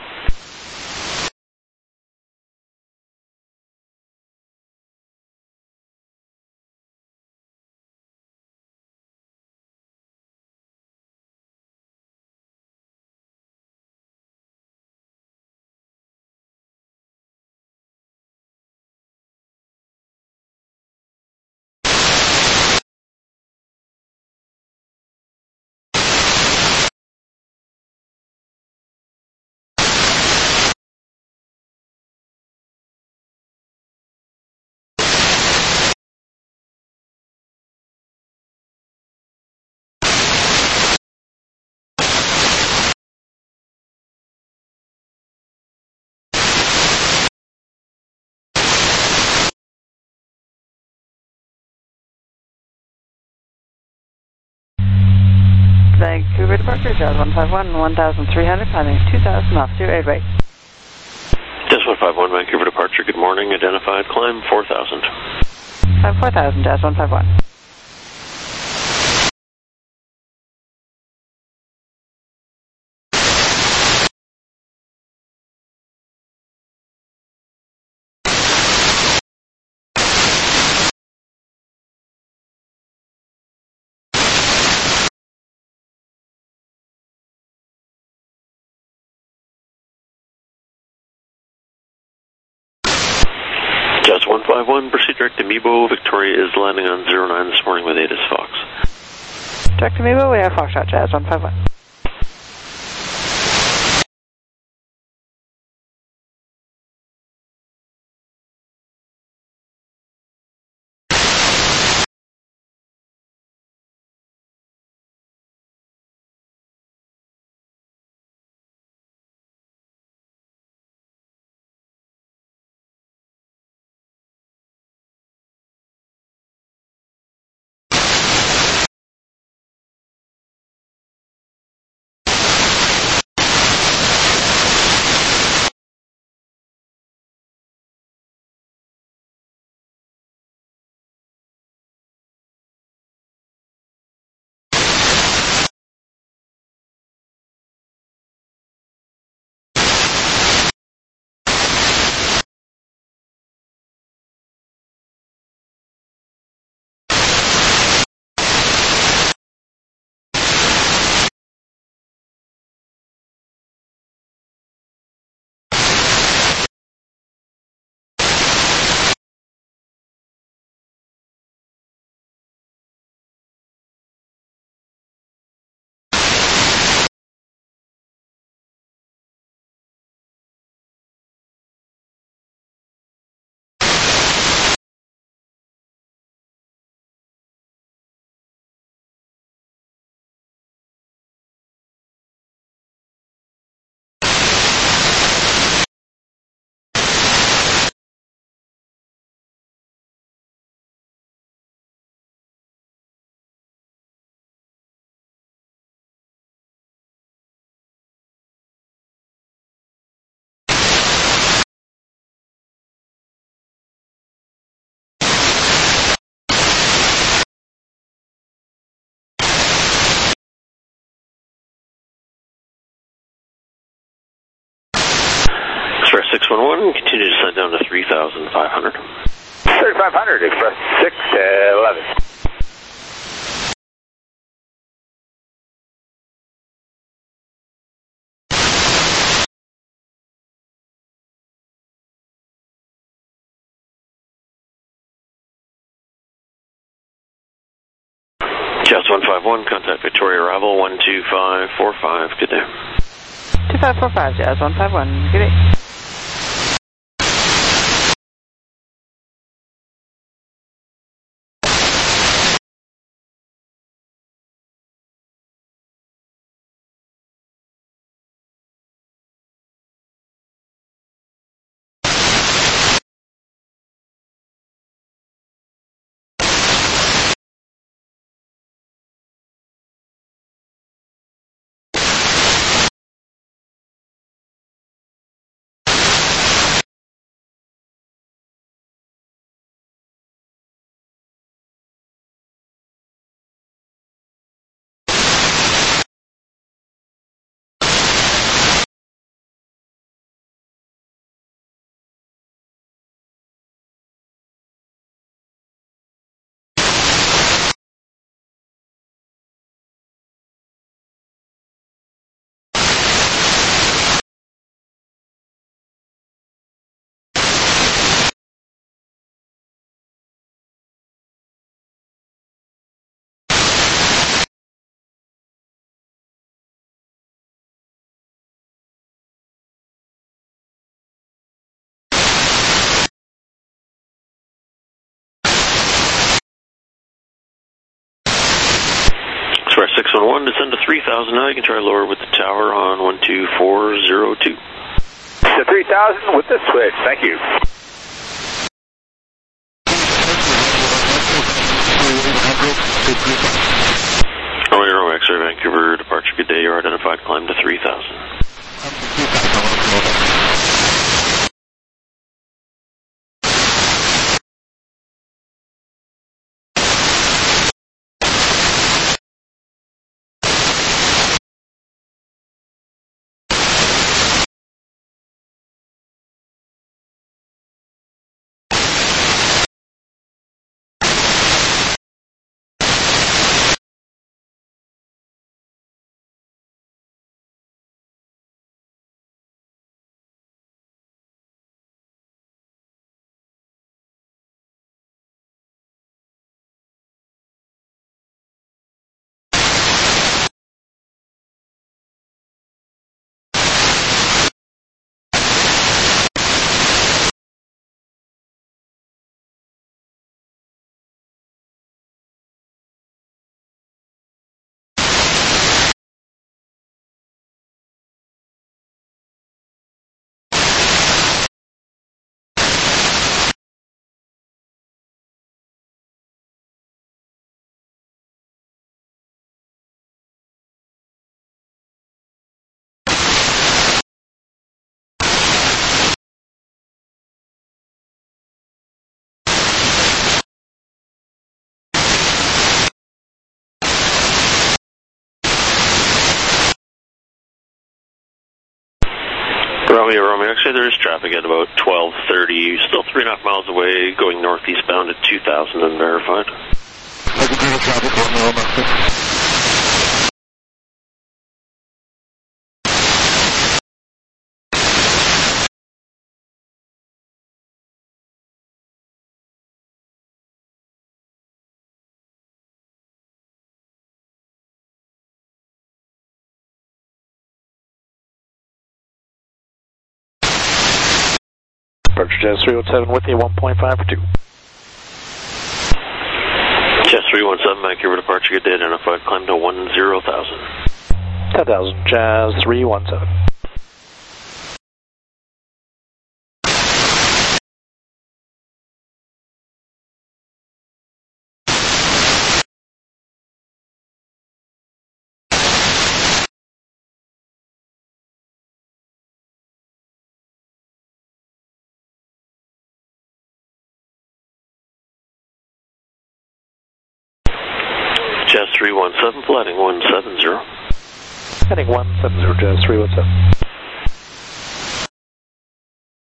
S18: Vancouver departure, Jazz 151, 1,300, climbing 2,000 off 08 right.
S17: Jazz 151, Vancouver departure, good morning, identified climb 4,000.
S18: 4,000, Jazz 151.
S17: Jazz 151, proceed direct to Mebo. Victoria is landing on 09 this morning with 8 is Fox.
S18: Direct to Mebo, we have Foxtrot, Jazz 151.
S17: 611, continue to descend down to 3,500.
S3: 3,500, Express 611.
S17: Jazz 151, contact Victoria arrival 12545, good day.
S18: 2545, Jazz 151, good day.
S17: Express 611, descend to 3,000 now. You can try lower with the tower on 12402.
S3: To 3,000 with the switch, thank you.
S17: Romeo X-ray Vancouver, departure, good day. You're identified, climb to 3,000. Romeo, actually there is traffic at about 1230, still 3.5 miles away, going northeastbound at 2,000 unverified.
S12: Departure Jazz 317 with you, 1.5 for 2.
S17: Jazz 317, Vancouver departure, good day, identified, climb to 10,000.
S12: 10,000, Jazz 317.
S17: Jazz 317, flighting 170.
S12: Heading 170, Jazz 317.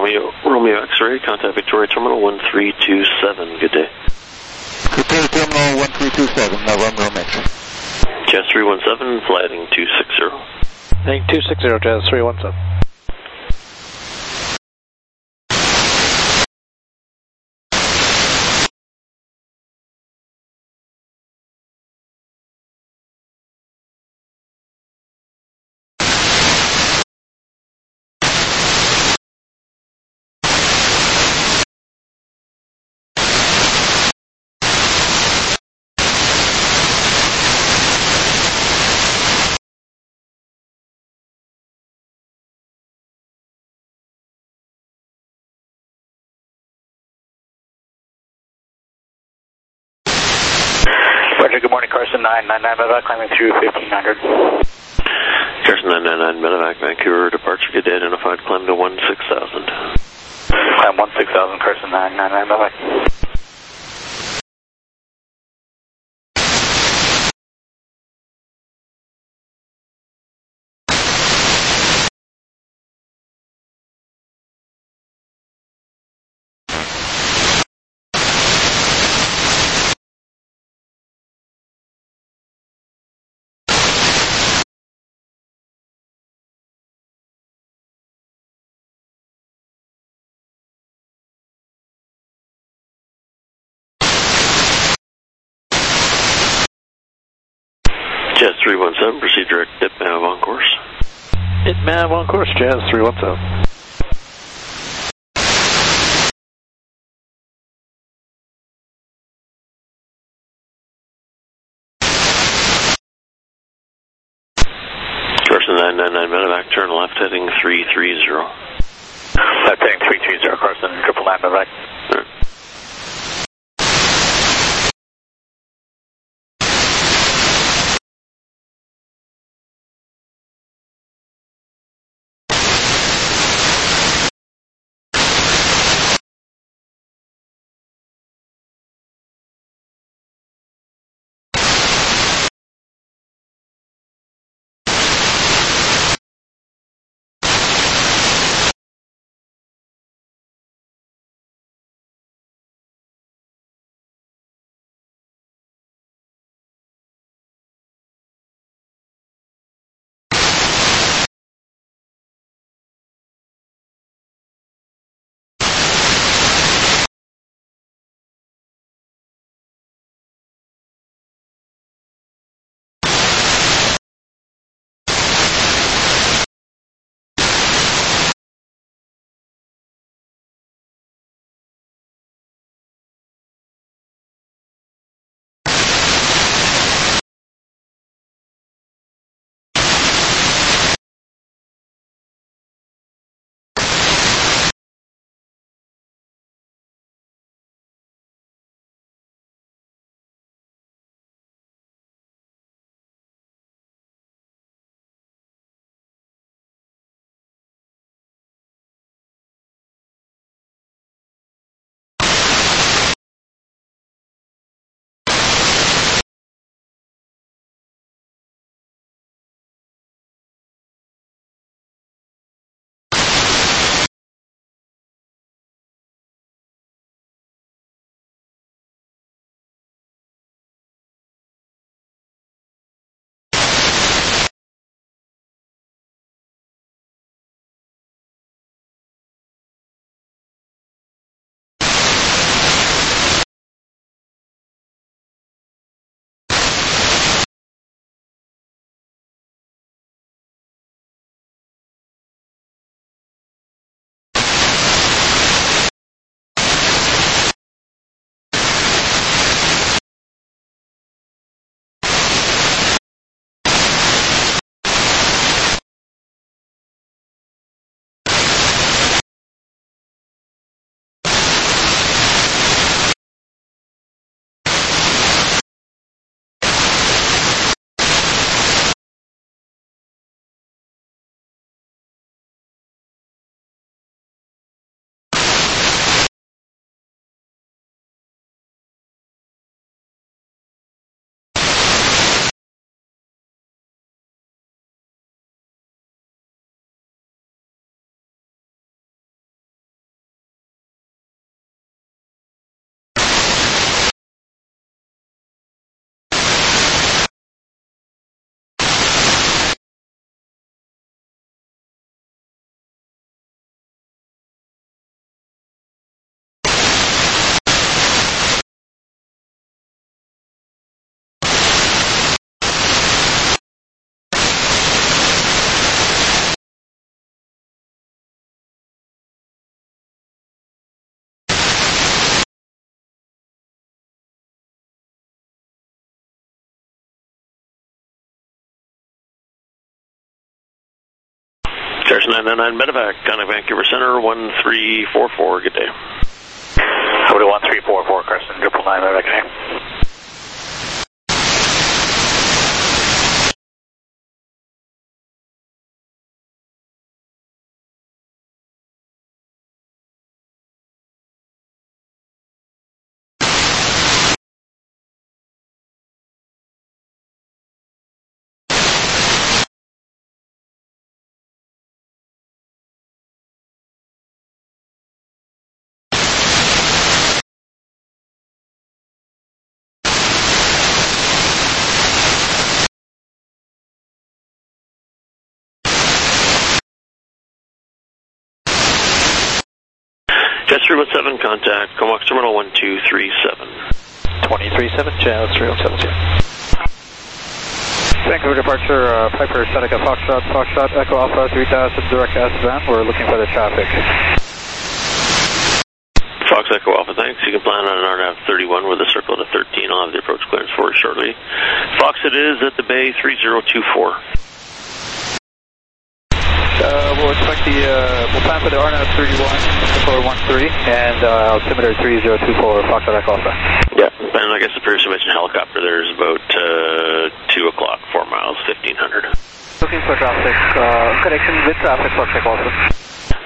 S17: Romeo X-ray, contact Victoria Terminal 1327. Good day.
S19: Victoria Terminal 1327, Romeo X-ray.
S17: Jazz 317, flighting 260.
S12: Heading 260, Jazz 317.
S3: Roger, good morning, Carson 999 medevac, climbing through 1500.
S17: Carson 999 medevac, Vancouver, departure, good day, identified, climb to 16,000.
S3: Climb 16,000, Carson 999 medevac.
S17: Jazz 317, proceed direct dip nav on course.
S12: Dip nav on course, Jazz 317.
S17: Carson 999 medevac, turn left heading 330.
S3: Left heading 330, Carson, triple line medevac.
S17: Right. 999 Medevac, contact Vancouver Center, 1344, good day.
S3: 1344, Carson, 999 Medevac, good day.
S17: Jet 317, contact Comox Terminal 1237.
S12: 237, Jazz 3070. Vancouver departure, Piper Seneca Foxtrot, Echo Alpha 3000, direct S-band. We're looking for the traffic.
S17: Fox Echo Alpha, thanks. You can plan on an RNAV 31 with a circle to 13. I'll have the approach clearance for you shortly. Fox, it is at the Bay 3024.
S12: We'll expect we'll plan for the RNAV 31, 413, and altimeter 3024, Fox Echo Alpha.
S17: Yeah, and I guess the person mentioned helicopter, there's about 2 o'clock, 4 miles, 1500.
S12: Looking for traffic, connection with traffic, Fox Echo Alpha.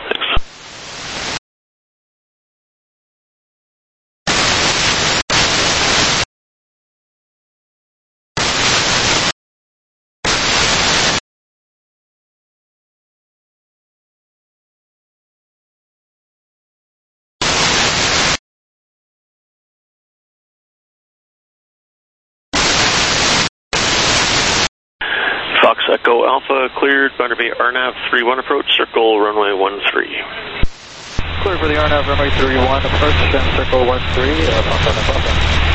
S17: Fox Echo Alpha, cleared, Thunder Bay RNAV 31 approach, circle runway 13.
S12: Clear for the RNAV runway 31 approach and circle 13, Fox Echo Alpha.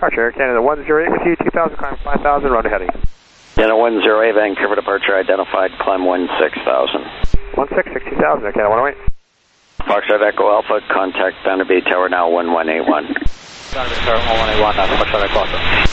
S6: Departure, Air Canada 108 with you, 2000, climb 5000, road heading.
S20: Canada 108, Vancouver departure identified, climb 16,000.
S6: 166, 2000, Air Canada 108.
S20: Foxtrot Echo Alpha, contact Thunder Bay Tower now 1181.
S12: Thunder Bay Tower 1181, that's Foxtrot Echo Alpha.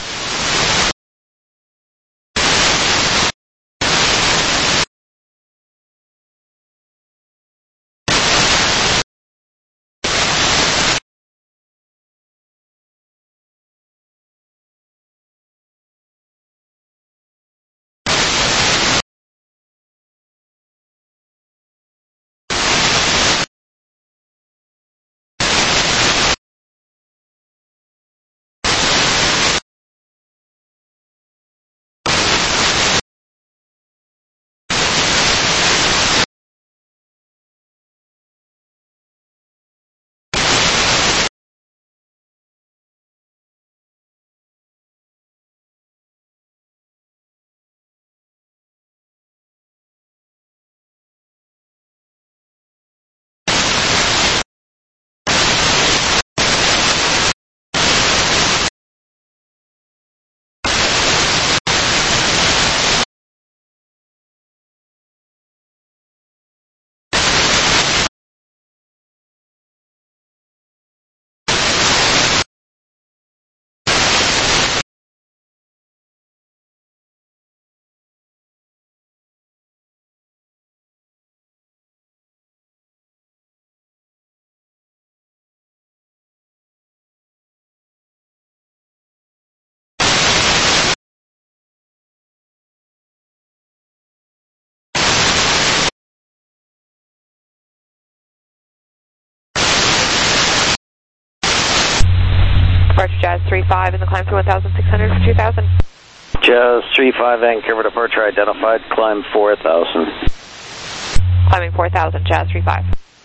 S1: Departure Jazz 35 in the climb to 1,600 for 2,000.
S20: Jazz 35, Vancouver departure identified, climb 4,000.
S1: Climbing 4,000, Jazz 35.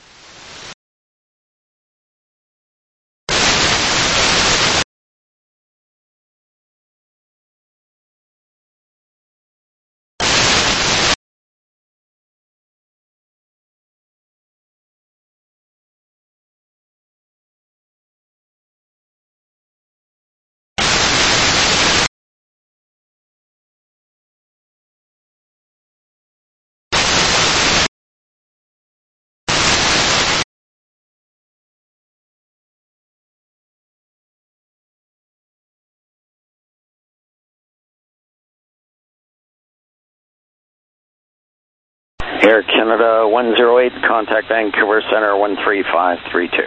S20: Air Canada 108, contact Vancouver Center 13532.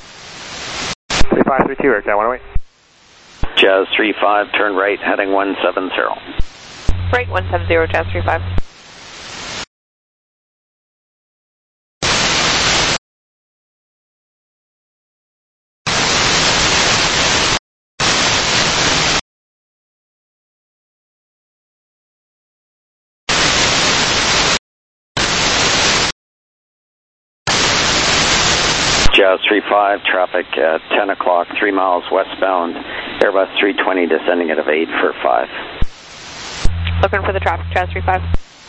S6: 3532, Air Canada 108.
S20: Jazz 35, turn right, heading 170.
S1: Right 170, Jazz 35.
S20: Jazz 35, traffic at 10 o'clock, 3 miles westbound, Airbus 320 descending at 8 for 5.
S1: Looking for the traffic, Jazz 35.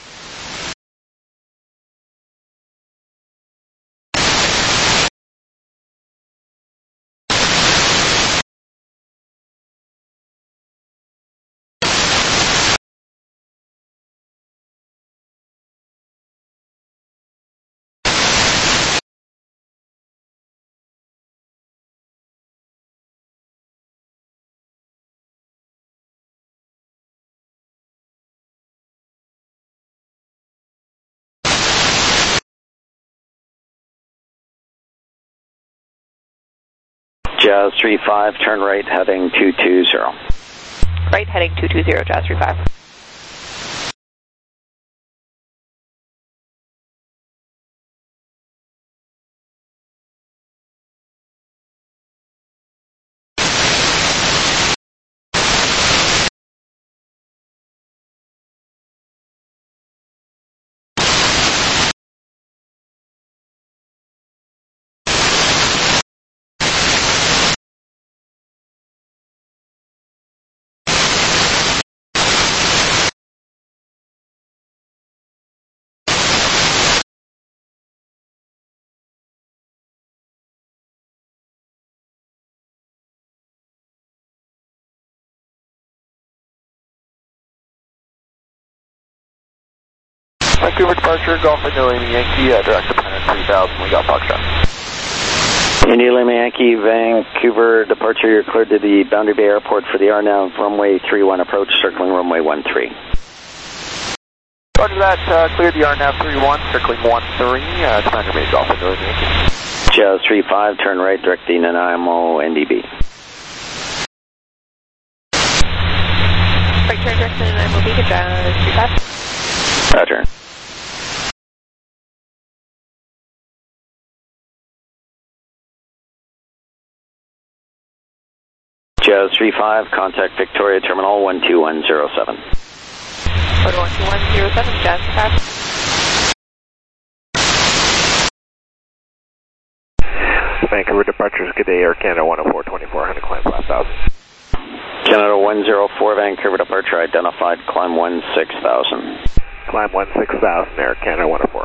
S20: Jazz 35, turn right, heading 220.
S1: Right, heading 220, Jazz 35.
S11: Vancouver departure, Golf India Lima Yankee, direct dependent 3000, we got Foxtrot.
S20: India Lima Yankee, Vancouver departure, you're cleared to the Boundary Bay Airport for the RNAV runway 31 approach, circling runway 13.
S11: Roger that, clear the RNAV 31, circling 13, Boundary Bay, Golf India Lima Yankee.
S20: Jazz 35, turn right, directing an IMO NDB.
S14: Right turn direction and IMO beacon, Jazz 35.
S20: Roger. Jazz 35, contact Victoria Terminal 12107.
S14: 12107, Jazz 35.
S2: Vancouver departures, good day, Air Canada 104, 2400, climb 5000.
S20: Canada 104, Vancouver departure identified, climb 16,000.
S2: Climb 16,000, Air Canada 104.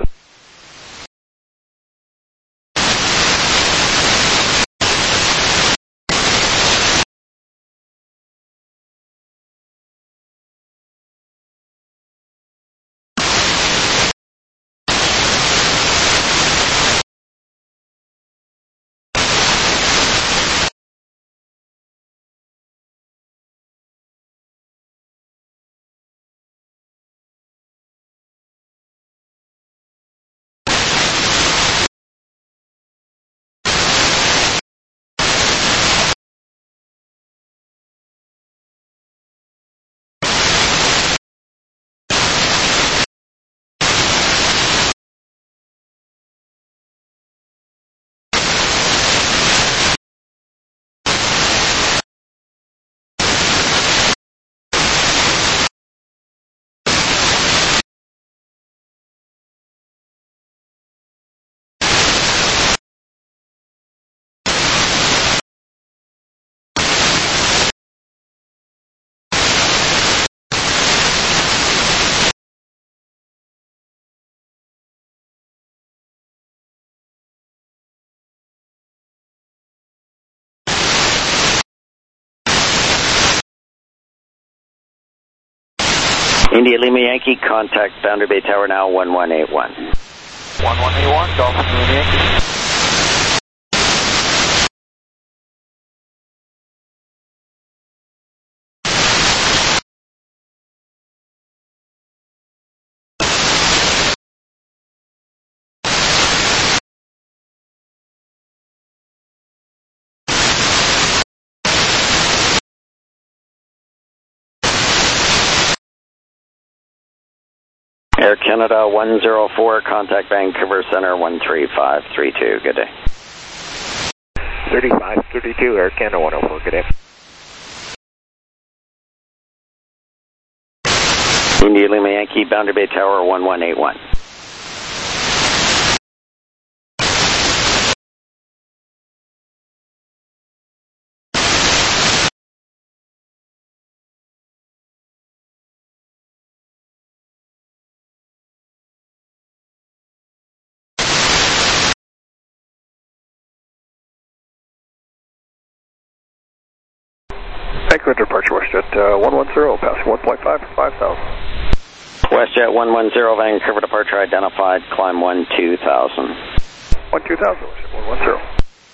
S20: India Lima Yankee, contact Boundary Bay Tower now 1181.
S11: 1181, Golf India Lima Yankee.
S20: Air Canada 104, contact Vancouver Center 13532, good day.
S2: 3532, Air Canada 104, good day.
S20: India Lima Yankee, Boundary Bay Tower 1181.
S6: Vancouver departure, WestJet 110, passing 1.5 for 5,000.
S20: WestJet 110, Vancouver departure identified, climb 12,000.
S6: 12,000, WestJet 110.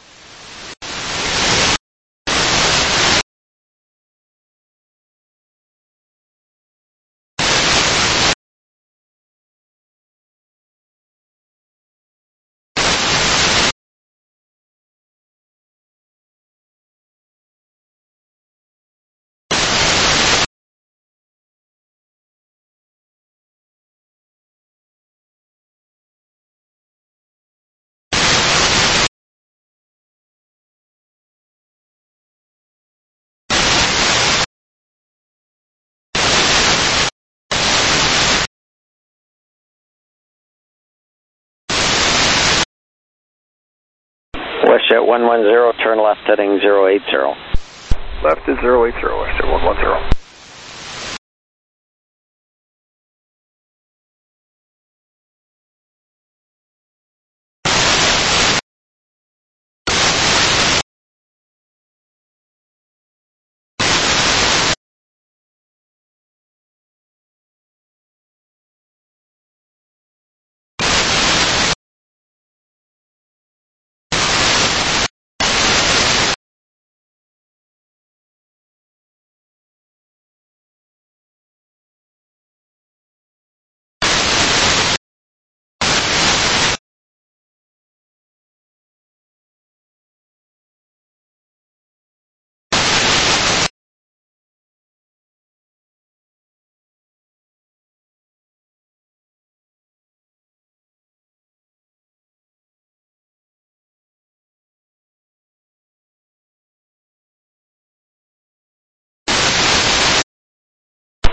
S20: WestJet 110, turn left heading 080.
S6: Left is 080, WestJet 110.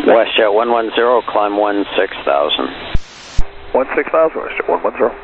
S20: WestJet 110, climb 16,000.
S11: 16,000, WestJet 110.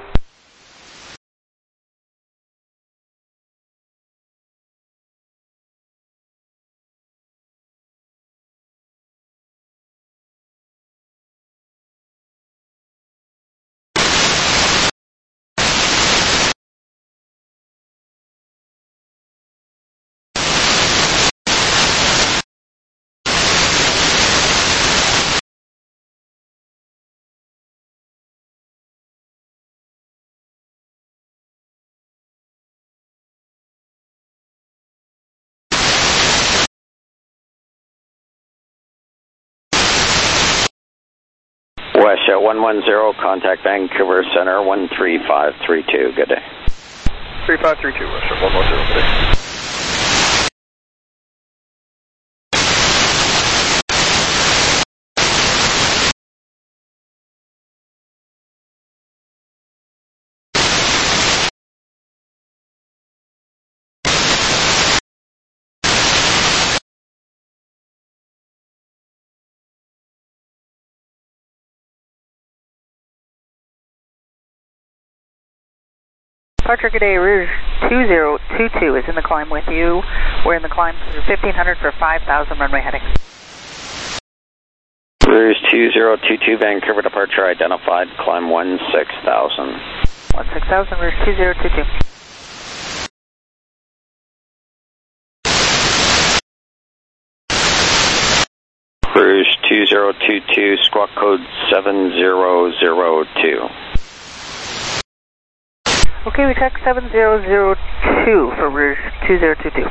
S20: WestJet 110, contact Vancouver Center 13532. Good day.
S11: 3532, WestJet 110, good day.
S18: Departure, good day, Rouge 2022 is in the climb with you. We're in the climb through 1500 for 5,000 runway heading.
S20: Rouge 2022, Vancouver departure identified, climb 16,000.
S18: 16,000, Rouge 2022.
S20: Rouge 2022, squawk code 7002.
S18: Okay, we check 7002 for Rouge 2022.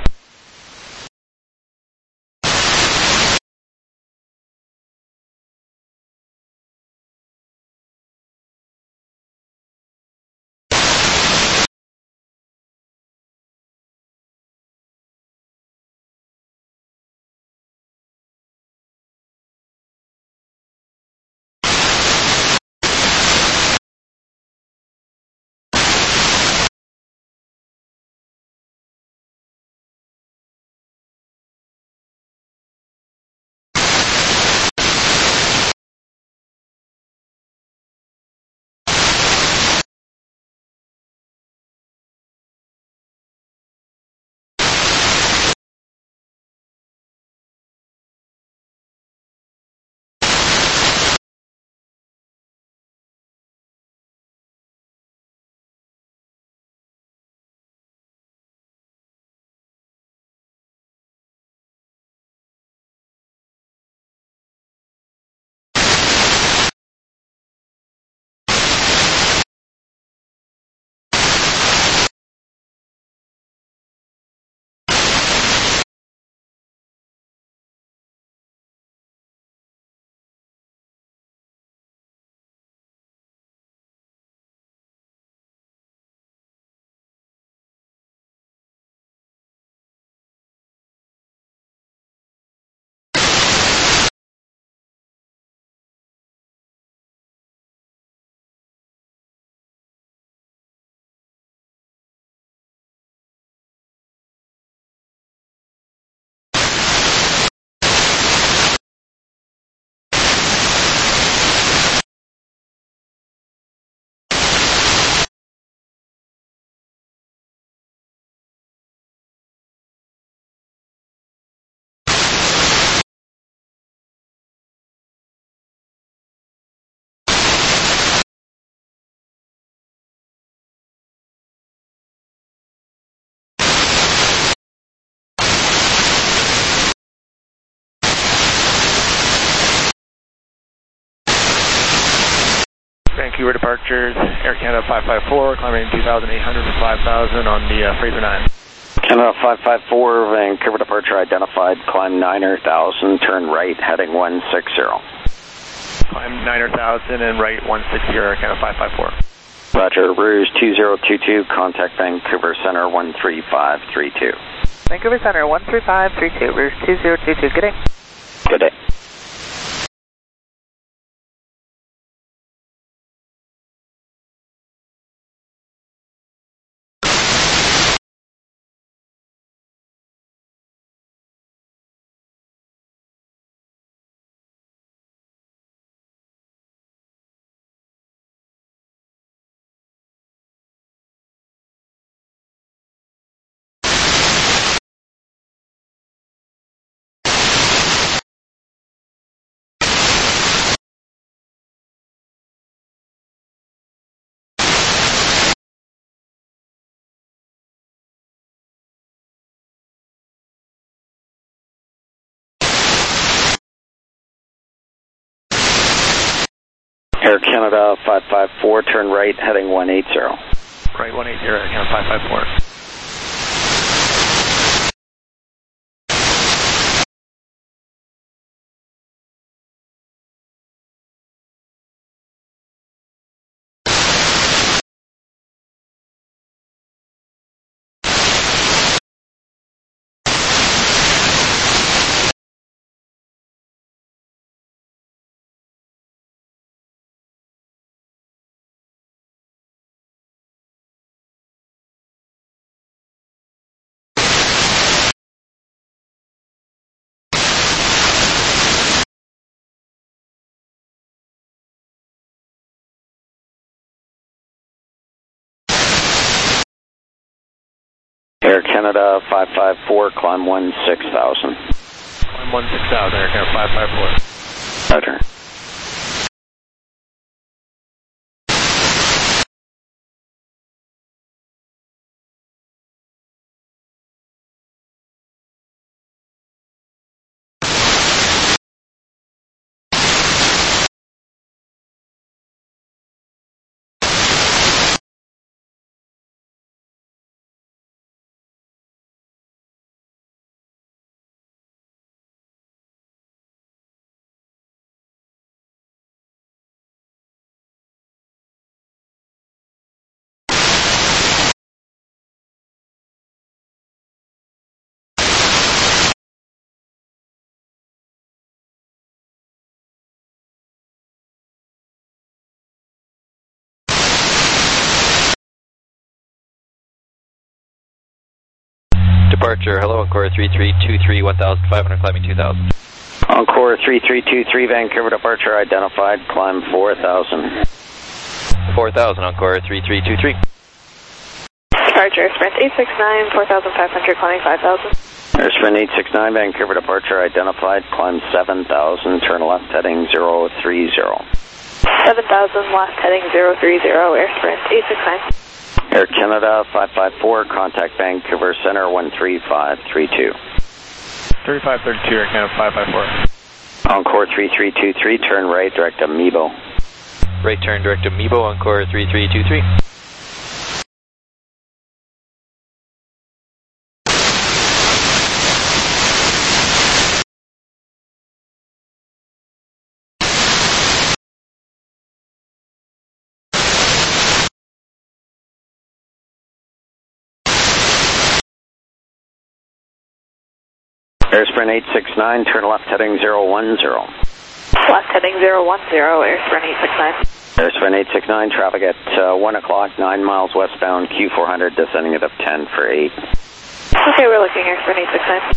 S10: Vancouver departures, Air Canada 554, climbing 2,800 to 5,000 on the Fraser 9.
S20: Canada 554, Vancouver departure identified, climb 9,000, turn right, heading 160.
S10: Climb 9,000 and right 160, Air Canada 554.
S20: Roger, Rouge 2022, contact Vancouver Center 13532.
S18: Vancouver Center 13532, Rouge 2022, good day.
S20: Good day. Air Canada 554, turn right, heading 180.
S10: Right, 180, Air Canada 554.
S20: Air Canada 554, climb 16,000.
S10: Climb 16,000, Air Canada 554.
S20: Roger.
S16: Departure, hello, Encore 3323, 1,500, climbing 2,000.
S20: Encore 3323, Vancouver departure identified, climb 4,000.
S16: 4,000, Encore 3323.
S14: Departure, Sprint 869, 4,500, climbing 5,000.
S20: Sprint 869, Vancouver departure identified, climb 7,000, turn left heading 030. 7,000,
S14: left heading 030, Air Sprint 869.
S20: Air Canada 554, contact Vancouver Center 13532.
S10: 3532, Air Canada 554.
S20: Encore 3323, turn right, direct to Mebo.
S16: Right turn, direct to Mebo, Encore 3323.
S20: Air Sprint 869, turn left heading 010.
S14: Left heading 010, Air Sprint 869.
S20: Air Sprint 869, traffic at 1 o'clock, 9 miles westbound, Q400, descending at 10 for 8.
S14: Okay, we're looking, Air Sprint 869.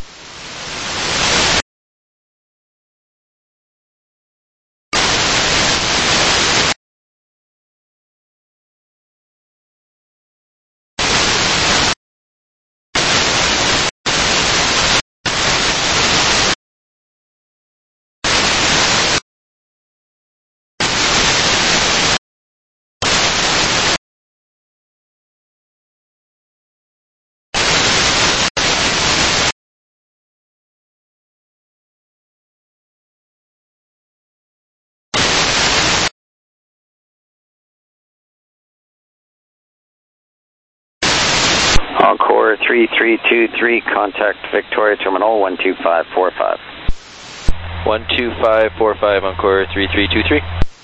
S20: Encore 3323, contact Victoria Terminal 12545.
S16: 12545, Encore 3323.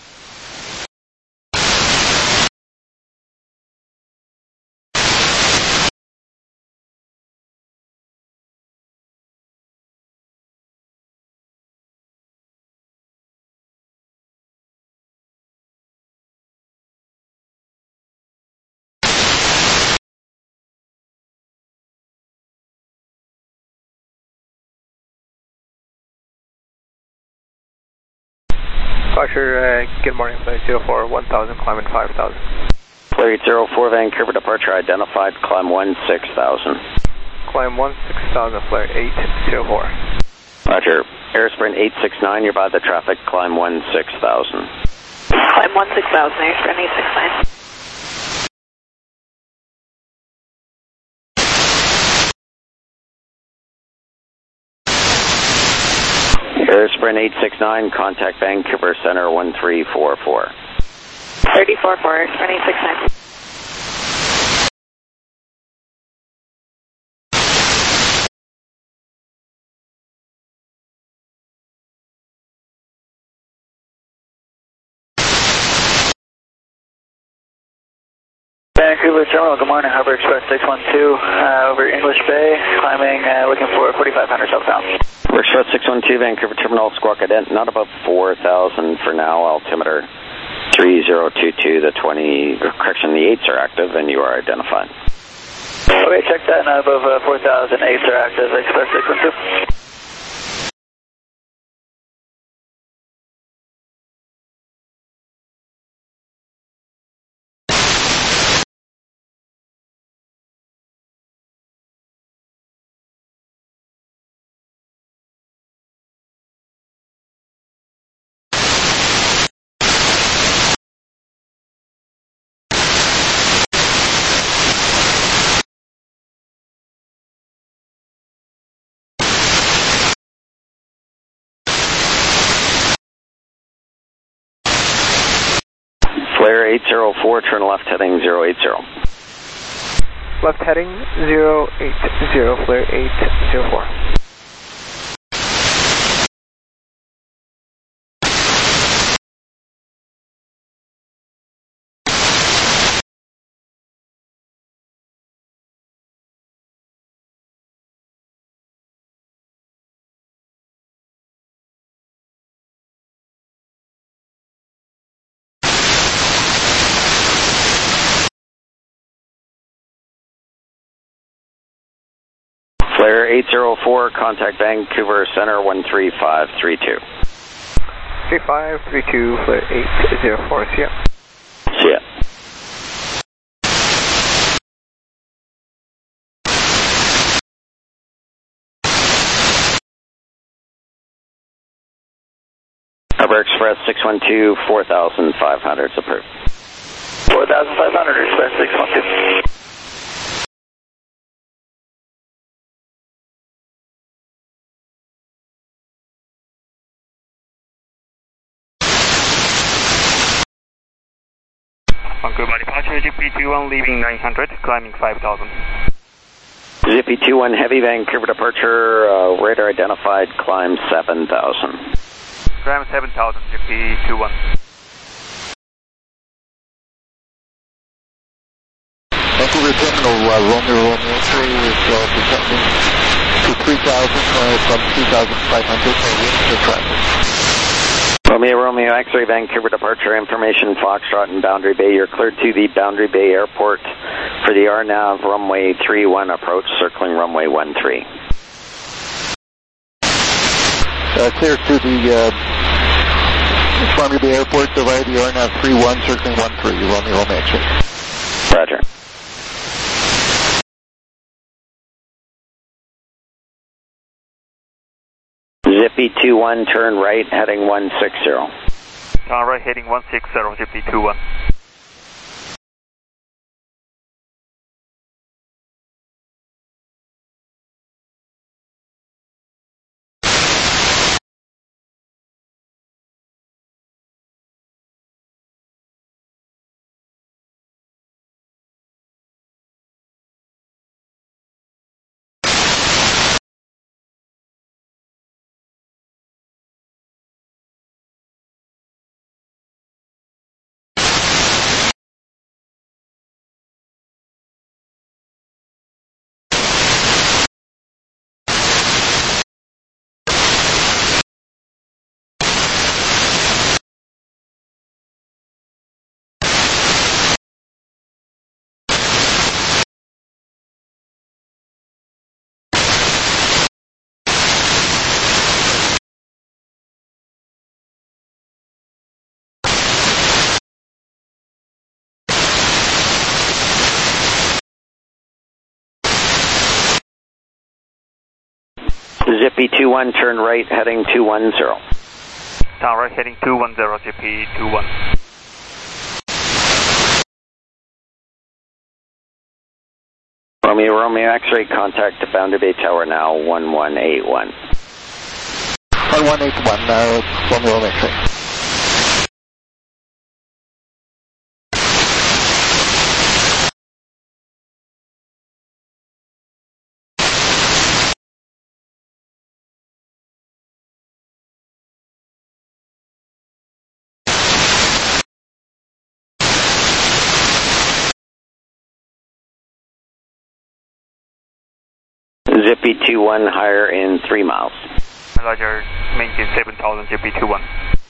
S10: Departure, good morning, flight 04, 1,000, climbing 5,000.
S20: Flight 04, Vancouver departure identified, climb 16,000.
S10: Climb 16,000, flare 804.
S20: Roger. Air Sprint 869, you're by the traffic, climb 16,000.
S14: Climb 16,000, Air Sprint 869.
S20: Air Sprint 869, contact Vancouver Center 1344.
S14: 34-4, running 69.
S12: Vancouver Terminal, good morning, Harbor Express 612, over English Bay, climbing, looking for 4,500 southbound.
S20: Harbor Express 612, Vancouver Terminal, Squawk Ident, not above 4,000 for now, altimeter 3022, the 8s are active and you are identified.
S12: Okay, check that, not above 4,000, 8s are active, Express 612.
S20: Flare 804, turn left heading 080.
S10: Left heading 080, flare 804.
S20: Flare 804, contact Vancouver Center 13532.
S10: 3532, flare 804, see ya.
S20: See ya. Harbor Express 612, 4,500 is approved.
S12: 4,500, Express 612. Vancouver departure, GP21 leaving 900, climbing 5,000.
S20: GP21 heavy, Vancouver departure, radar identified, climb 7,000.
S12: Climb 7,000, GP21.
S19: Vancouver Terminal, Romeo 3 is descending to 3,000 from 2,500 for traffic.
S20: Romeo X-ray, Vancouver departure information, Foxtrot and Boundary Bay. You're cleared to the Boundary Bay Airport for the RNAV runway 31 approach, circling runway 13.
S19: Clear to the Boundary Bay Airport via the RNAV 31, circling 13, Romeo X-ray.
S20: Roger. Zippy 21, turn right, heading 160.
S12: Turn right, heading 160, Zippy 21.
S20: Zippy 21, turn right, heading 210.
S12: Turn right, heading 210, Zippy 21.
S20: Romeo X-ray, contact the Boundary Bay Tower now, 1181.
S19: 1181, Romeo X-ray.
S20: Zippy 21 higher in 3 miles.
S10: Roger, maintain 7000, Zippy 21.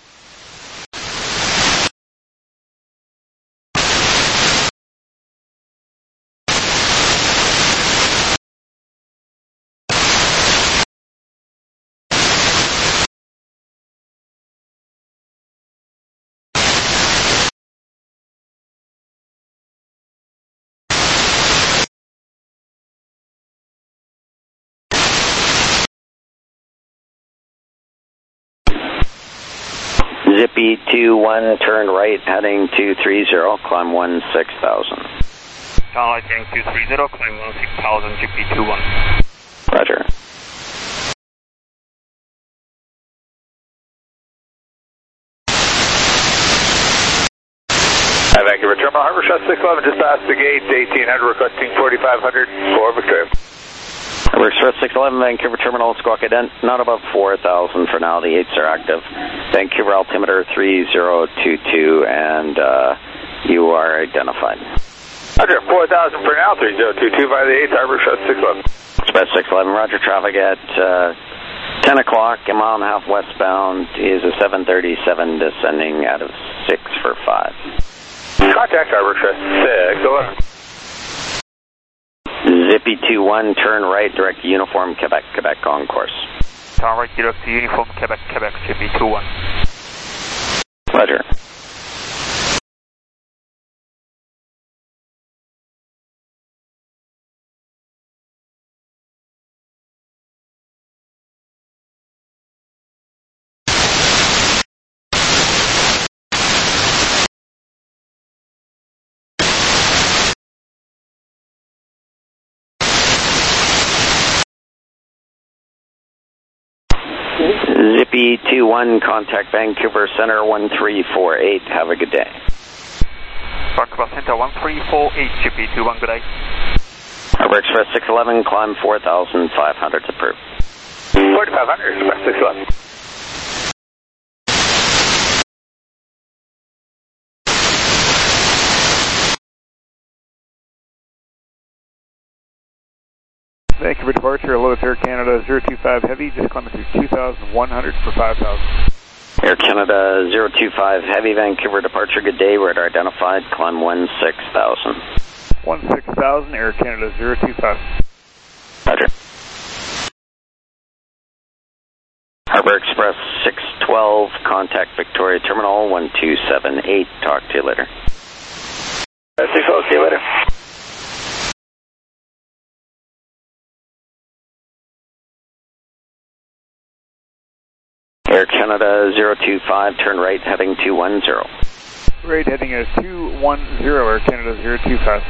S20: Zippy 21, turn right, heading 230, climb 16,000.
S10: Turn right, heading 230, climb 16,000, Zippy 21.
S20: Roger.
S3: Hi, Vancouver Terminal, Harbor Shot 611, just past the gate, 1800, requesting 4500 for Victoria.
S20: Harbor Express 611, Vancouver Terminal, Squawk Ident, not above 4,000 for now, the 8s are active. Vancouver altimeter 3022, and you are identified.
S3: Roger, 4,000 for now, 3022 by the 8th, Harbor Shot 611.
S20: Express 611, roger, traffic at 10 o'clock, a mile and a half westbound is a 737 descending out of 6 for 5.
S3: Contact Harbor Shot 611.
S20: Zippy 21, turn right, direct to Uniform, Quebec, Quebec on course.
S10: Turn right, direct to Uniform, Quebec, Quebec, Zippy 21.
S20: Roger. Zippy 21, contact Vancouver Center 1348. Have a good day.
S10: Vancouver Center 1348, Zippy 21, good day.
S20: Harbor Express 611, climb 4,500 approved.
S3: 4,500, Express 611.
S6: Vancouver departure, Lotus Air Canada 025 Heavy, just climbing through 2,100 for 5,000.
S20: Air Canada 025 Heavy, Vancouver departure, good day, radar identified, climb 16,000.
S6: 16,000, Air Canada 025.
S20: Roger. Harbor Express 612, contact Victoria Terminal 1278, talk to you later.
S3: 612, see you later.
S20: Air Canada 025, turn right, heading 210.
S6: Right, heading at 210, Air Canada 025.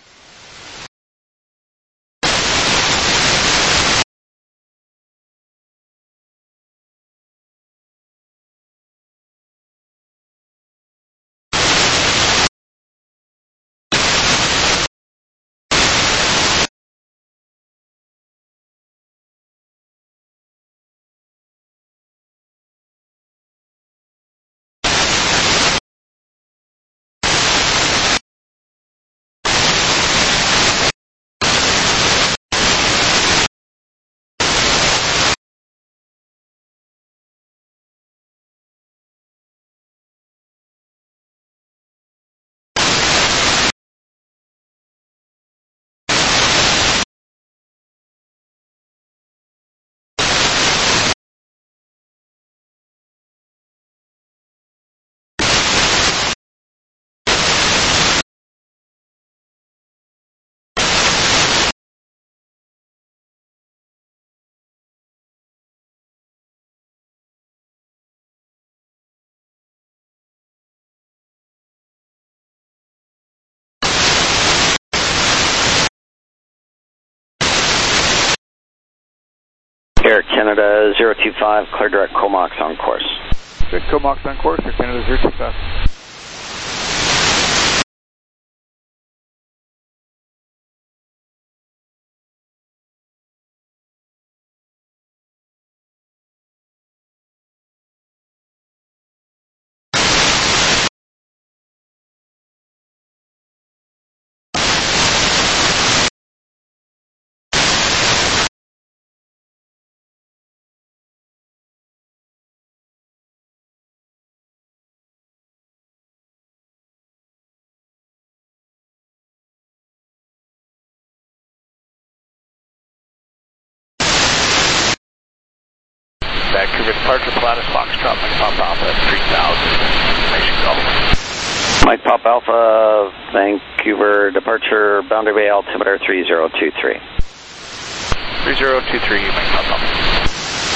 S20: Air Canada 025, clear direct Comox on course.
S6: Good, Comox on course, Air Canada 025.
S10: Vancouver departure, Pilatus Foxtrot, Mike Pop Alpha, 3000, Nation Golf.
S20: Mike Pop Alpha, Vancouver departure, Boundary Bay altimeter 3023.
S10: 3023, Mike Pop Alpha.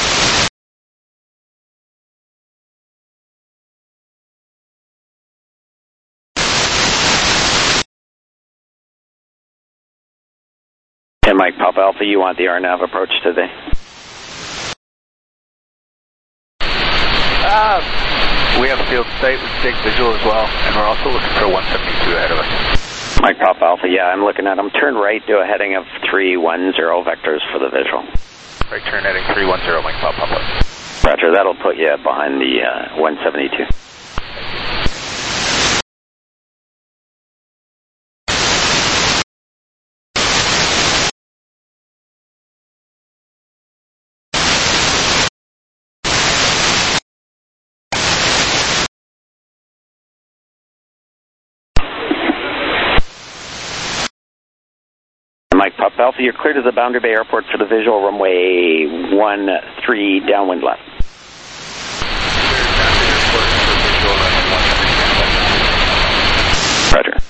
S20: And Mike Pop Alpha, you want the RNAV approach today?
S10: We have field state, we take visual as well, and we're also looking for 172 ahead of us.
S20: Mike Pop Alpha, yeah, I'm looking at them. Turn right, do a heading of 310 vectors for the visual.
S10: Right turn heading 310, Mike Pop Alpha.
S20: Roger, that'll put you behind the 172. Mike Pop Alpha, you're clear to the Boundary Bay Airport for the visual, runway 13 downwind left. Roger.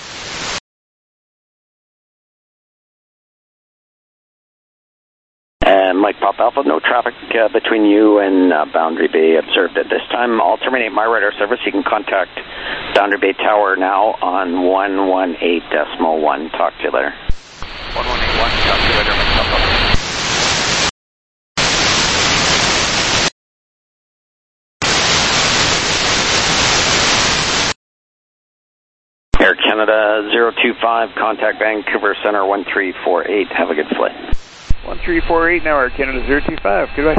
S20: And Mike Pop Alpha, no traffic between you and Boundary Bay observed at this time. I'll terminate my radar service. You can contact Boundary Bay Tower now on 118.1. Talk to you later.
S10: 1181, talk to you later, Mike Pop Alpha.
S20: Air Canada 025, contact Vancouver Center 1348. Have a good flight.
S10: 1348 now, Air Canada 025. Goodbye.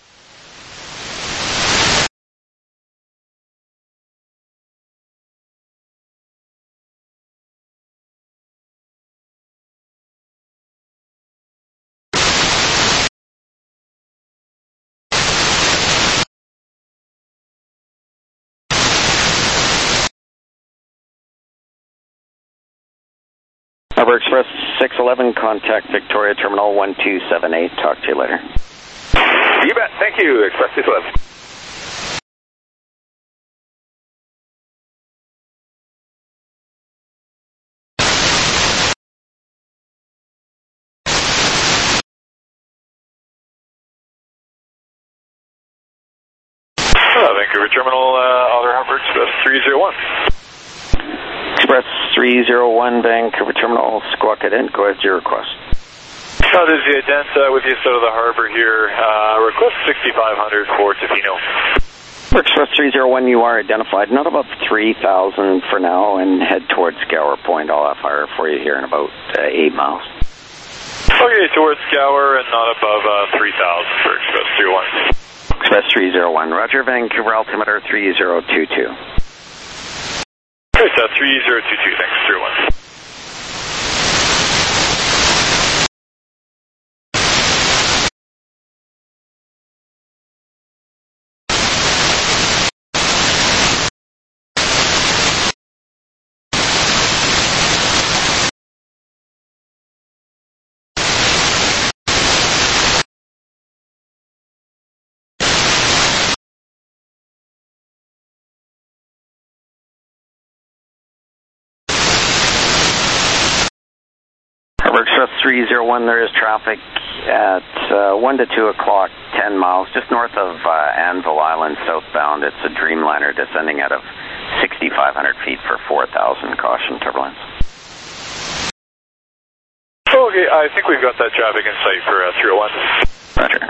S20: Harbour Express 611, contact Victoria Terminal 1278. Talk to you later.
S3: You bet. Thank you, Express 611. Vancouver Terminal, Outer Harbour Express 301.
S20: Express 301, Vancouver Terminal, Squawk Ident. Go ahead, your request.
S3: This is the Ident with you out of the harbour here. Request 6500 for Tofino.
S20: Express 301, you are identified. Not above 3,000 for now, and head towards Gower Point. I'll have fire for you here in about 8 miles.
S3: Okay, towards Gower and not above 3,000 for Express 301.
S20: Express 301, Roger, Vancouver altimeter 3022.
S3: Okay, 3022, thanks, 301.
S20: Express 301, there is traffic at 1 to 2 o'clock, 10 miles, just north of Anvil Island, southbound. It's a Dreamliner descending out of 6,500 feet for 4,000. Caution, turbulence.
S3: Okay, I think we've got that traffic in sight for 301.
S20: Roger.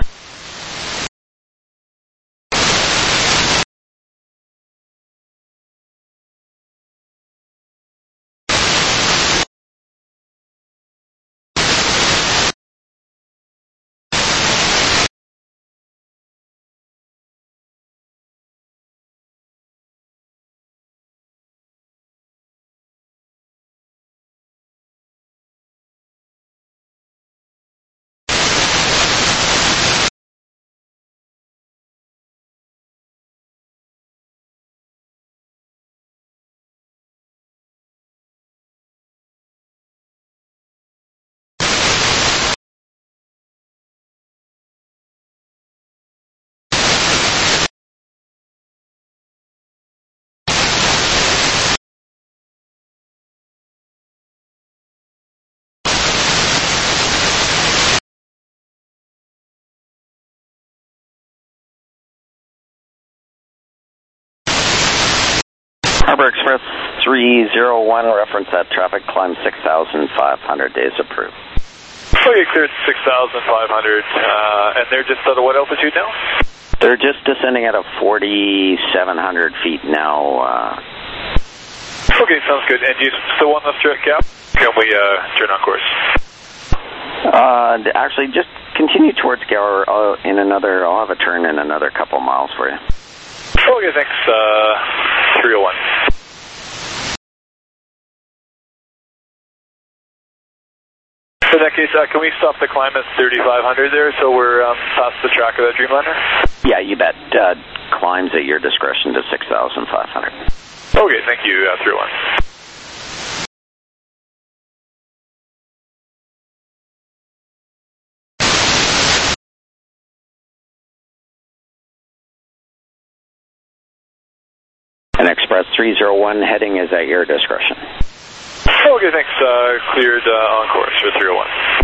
S20: Harbor Express 301, reference that traffic, climb 6,500, days approved.
S11: Okay, cleared 6,500, and they're just at what altitude now?
S20: They're just descending at a 4,700 feet now.
S11: Okay, sounds good. And you still want us to cap? Can we turn on course?
S20: Actually, just continue towards Gower. I'll have a turn in another couple miles for you.
S11: Okay, thanks. 301. In that case, can we stop the climb at 3,500 there, so we're past the track of that Dreamliner?
S20: Yeah, you bet. Climbs at your discretion to 6,500.
S11: Okay, thank you, 301.
S20: And Express 301 heading is at your discretion.
S11: Okay, thanks. Cleared on course for 301.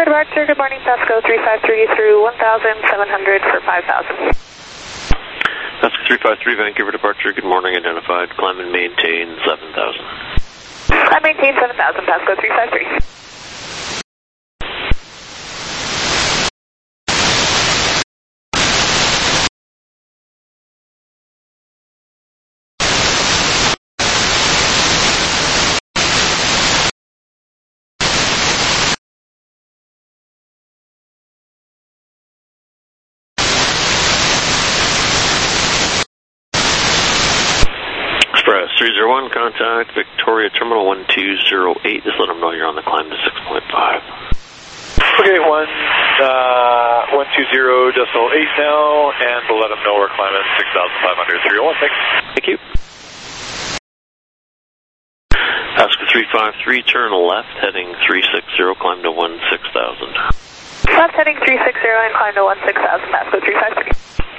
S14: Vancouver departure, good morning, Pasco 353 through 1,700 for 5,000.
S17: Pasco 353, Vancouver departure, good morning, identified, climb and maintain 7,000.
S14: I maintain 7,000, Pasco 353.
S17: Express 301, contact Victoria Terminal 1208. Just let them know you're on the climb to 6.5.
S12: Okay, 120.8 now, and we'll let them know we're climbing 6,500, 301.
S17: Thank you. Pasco 353, turn left, heading 360, climb to 16,000.
S14: Left heading 360 and climb to 16,000, Pasco 353.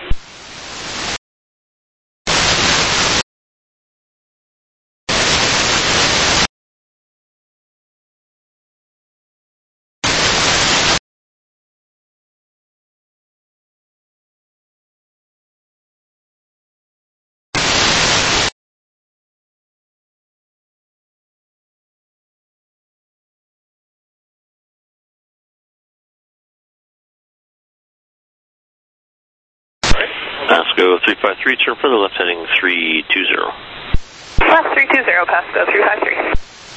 S17: Pasco 353, turn for the left, heading 320.
S14: Left 320, Pasco 353.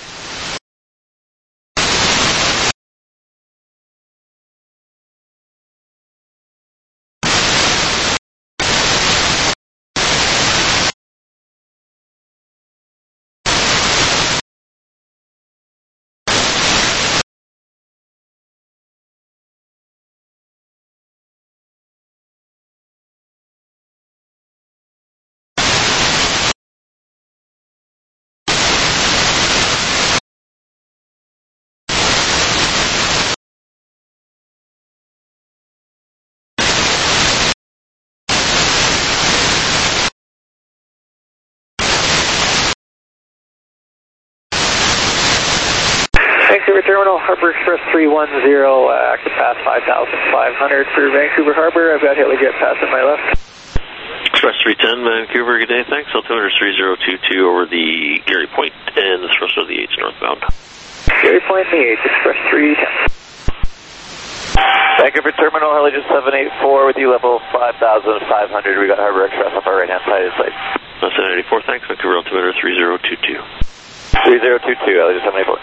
S12: Vancouver Terminal, Harbor Express 310, active pass 5,500 for Vancouver Harbor. I've got Hitler Jet pass on my left.
S17: Express 310, Vancouver, good day, thanks. Altimeter 3022 over the Gary Point and the thrust of the H northbound.
S12: Gary Point, the H, Express 310.
S4: Vancouver Terminal, Heligen 784 with you, level 5,500. We got Harbor Express up our right-hand side of the site.
S17: 784, thanks. Vancouver altimeter 3022.
S4: 3022, Heligen 784.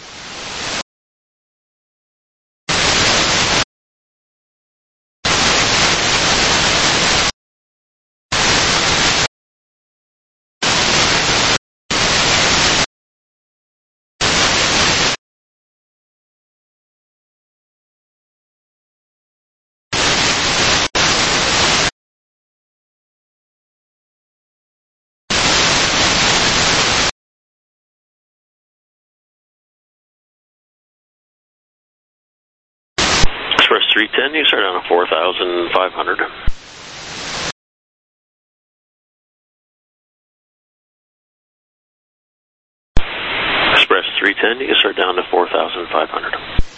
S17: Express 310, you start on a 4,500. Express 310, you start down to 4,500.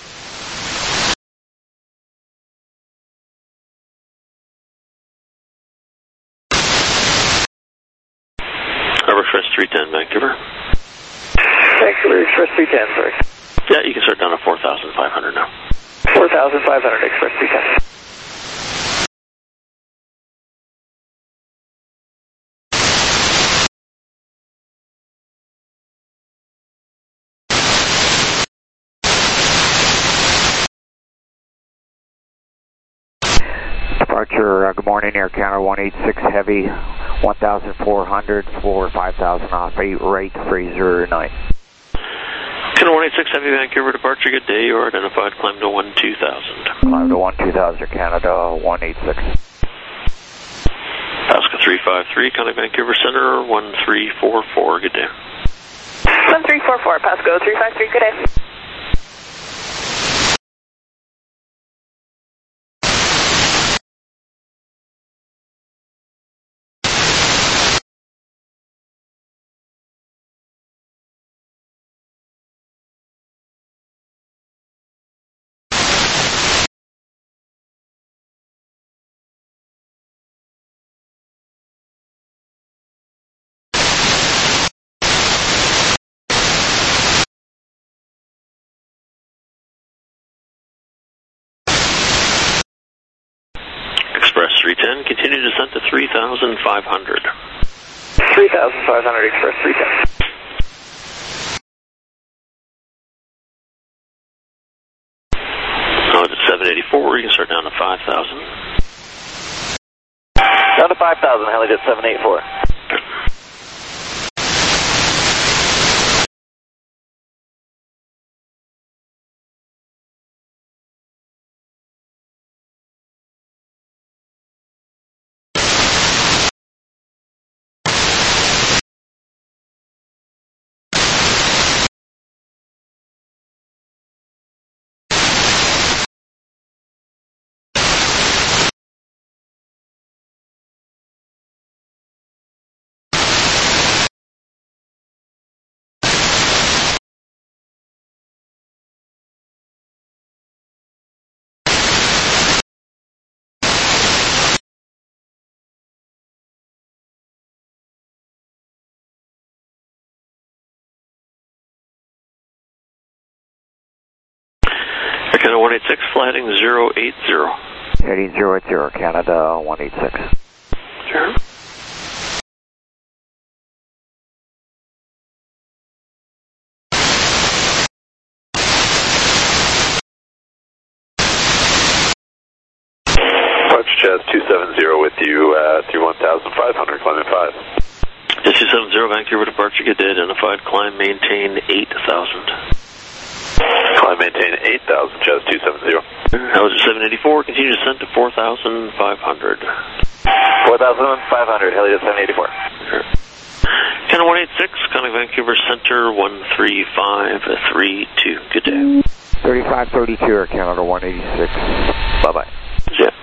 S17: Harbor Express 310, Vancouver.
S12: Vancouver Express 310, sorry.
S17: Yeah, you can start down to 4,500 now.
S12: 4,500, Express 310.
S21: Departure, good morning, Air Canada 186 Heavy, 1,400 for 5,000 off, 8 rate, Fraser 9.
S17: Canada 186 Heavy, Vancouver departure, good day, you are identified, climb to 12,000.
S21: Climb to 12,000, Canada 186.
S17: Pasco 353, contact Vancouver Center, 1344, good day.
S14: 1344, Pasco 353, good day.
S17: 310, continue descent to 3,500.
S11: 3,500, Express 310.
S17: Now it's at 784, you can start down to 5,000.
S4: Down to 5,000, Helijet 784.
S17: Air Canada 186, flighting 080.
S21: Heading 080, Canada 186.
S17: Sure.
S3: Approach Jazz 270 with you through 1,500, climbing 5.
S17: Jazz 270, Vancouver departure, get identified, climb, maintain 8,000.
S3: Climb, maintain 8,000, Jazz 270.
S17: Helijet 784, continue descent to 4,500.
S4: 4,500, Helijet 784.
S17: Sure. Canada 186, coming Vancouver Center 13532. Good day.
S21: 3532, Air Canada 186. Bye-bye.
S17: Zip.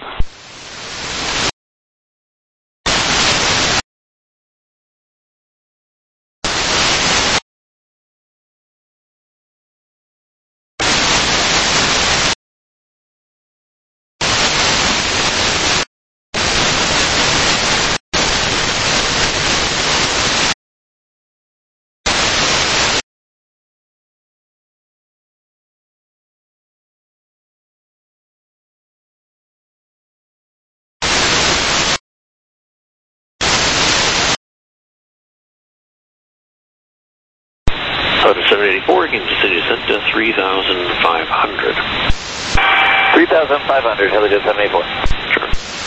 S17: Helijet 784, you can continue descent to 3,500.
S4: 3,500, Helijet 784.
S17: Sure.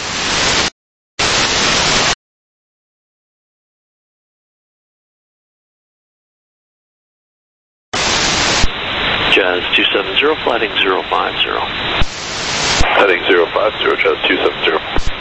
S17: Jazz 270, flighting 050.
S3: Heading 050, Jazz 270.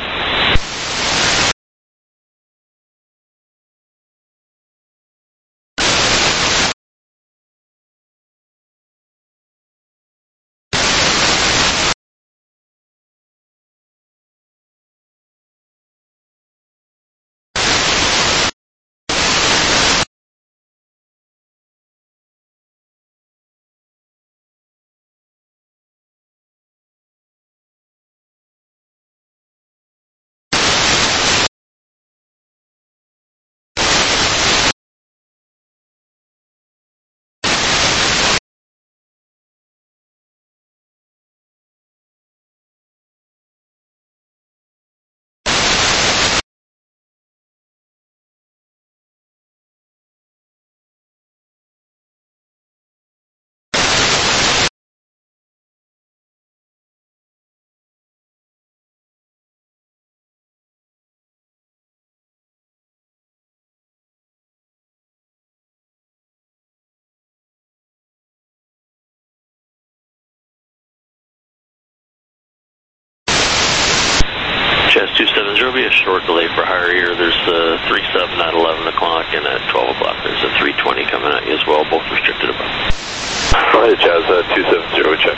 S17: Jazz 270, be a short delay for higher ear. There's the 37 at 11 o'clock and at 12 o'clock. There's a 320 coming at you as well, both restricted above.
S3: All right, Jazz 270, check.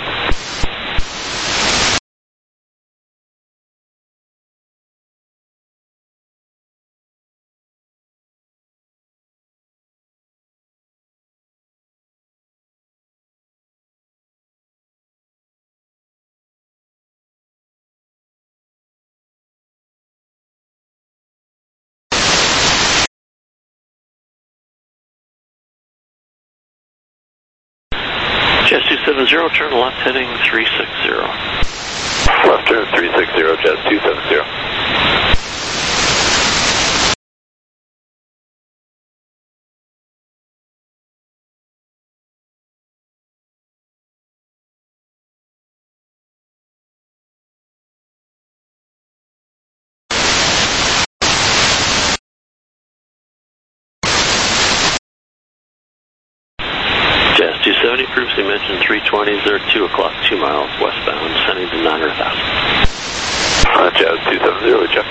S17: Jazz 270, turn left heading 360.
S3: Left turn 360, Jazz 270.
S17: 270, previously mentioned 320s there, 2 o'clock, 2 miles westbound, sending to 900,000.
S3: Jazz 270, check.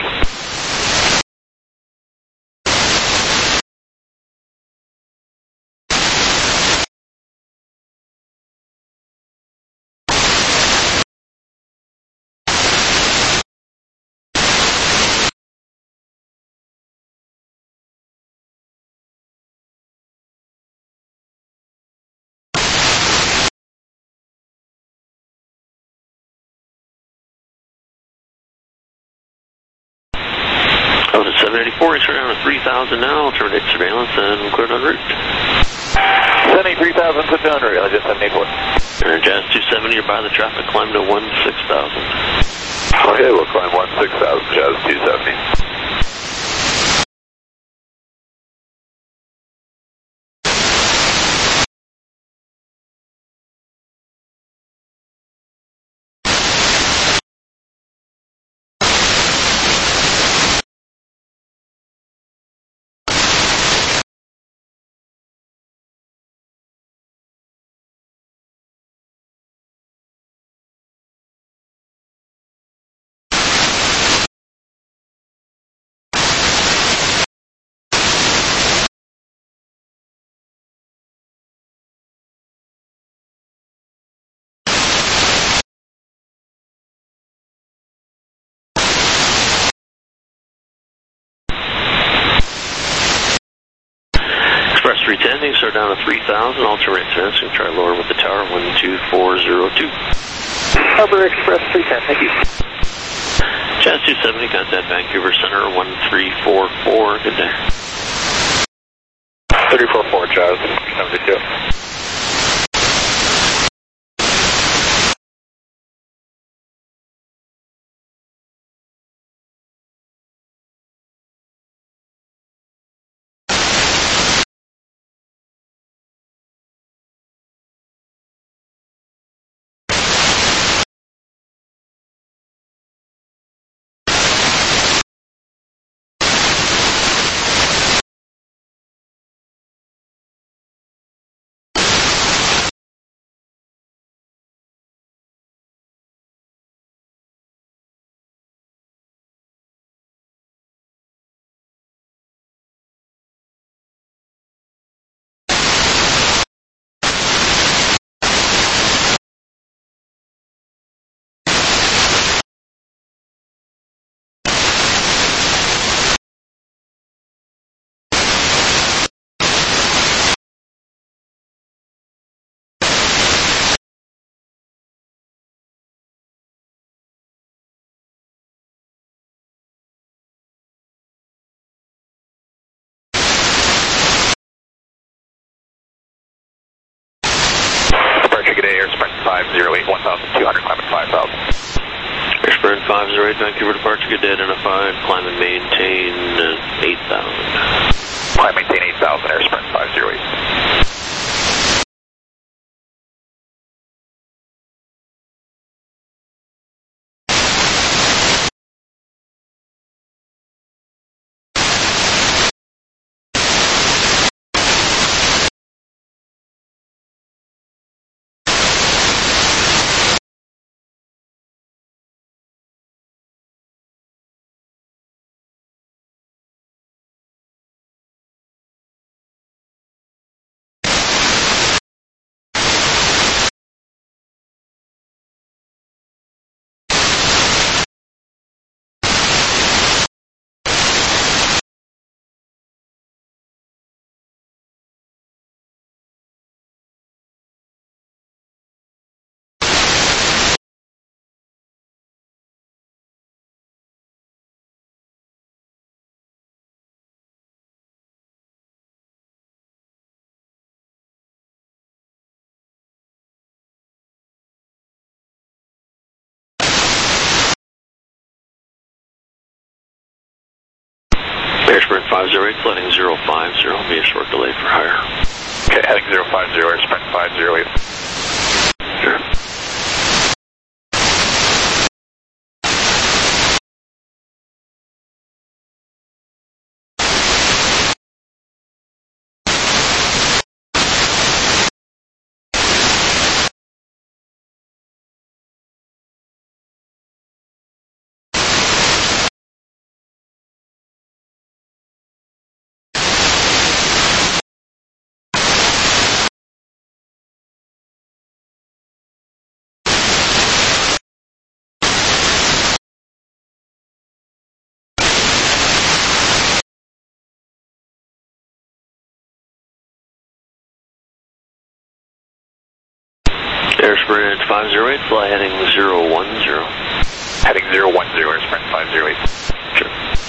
S17: I was at 784, he's around at 3,000 now, I'll terminate surveillance and clear en route.
S3: 73,000, put down rail, just 74.
S17: Jazz 270, you're by the traffic, climb to 16,000.
S3: Okay, we'll climb 16,000, Jazz 270.
S17: Express 310, so down to 3,000, I'll terminate surveillance and try lower with the tower, 12402.
S3: Harbor Express 310, thank you.
S17: Jazz 270, contact Vancouver Center, 1344, good day.
S3: 344, Jazz 72. Good day, Air Sprint 508, 1,200, climbing 5,000.
S17: Air Sprint 508, Vancouver departure, good day, identified, climb and maintain 8,000.
S3: Climb, maintain 8,000, Air Sprint 508.
S17: Air Sprint 508, flooding 050, be a short delay for higher.
S3: Okay, heading 050, Air Sprint 508.
S17: Sure. Sprint 508, fly heading 010.
S11: Heading 010, Sprint 508.
S17: Sure.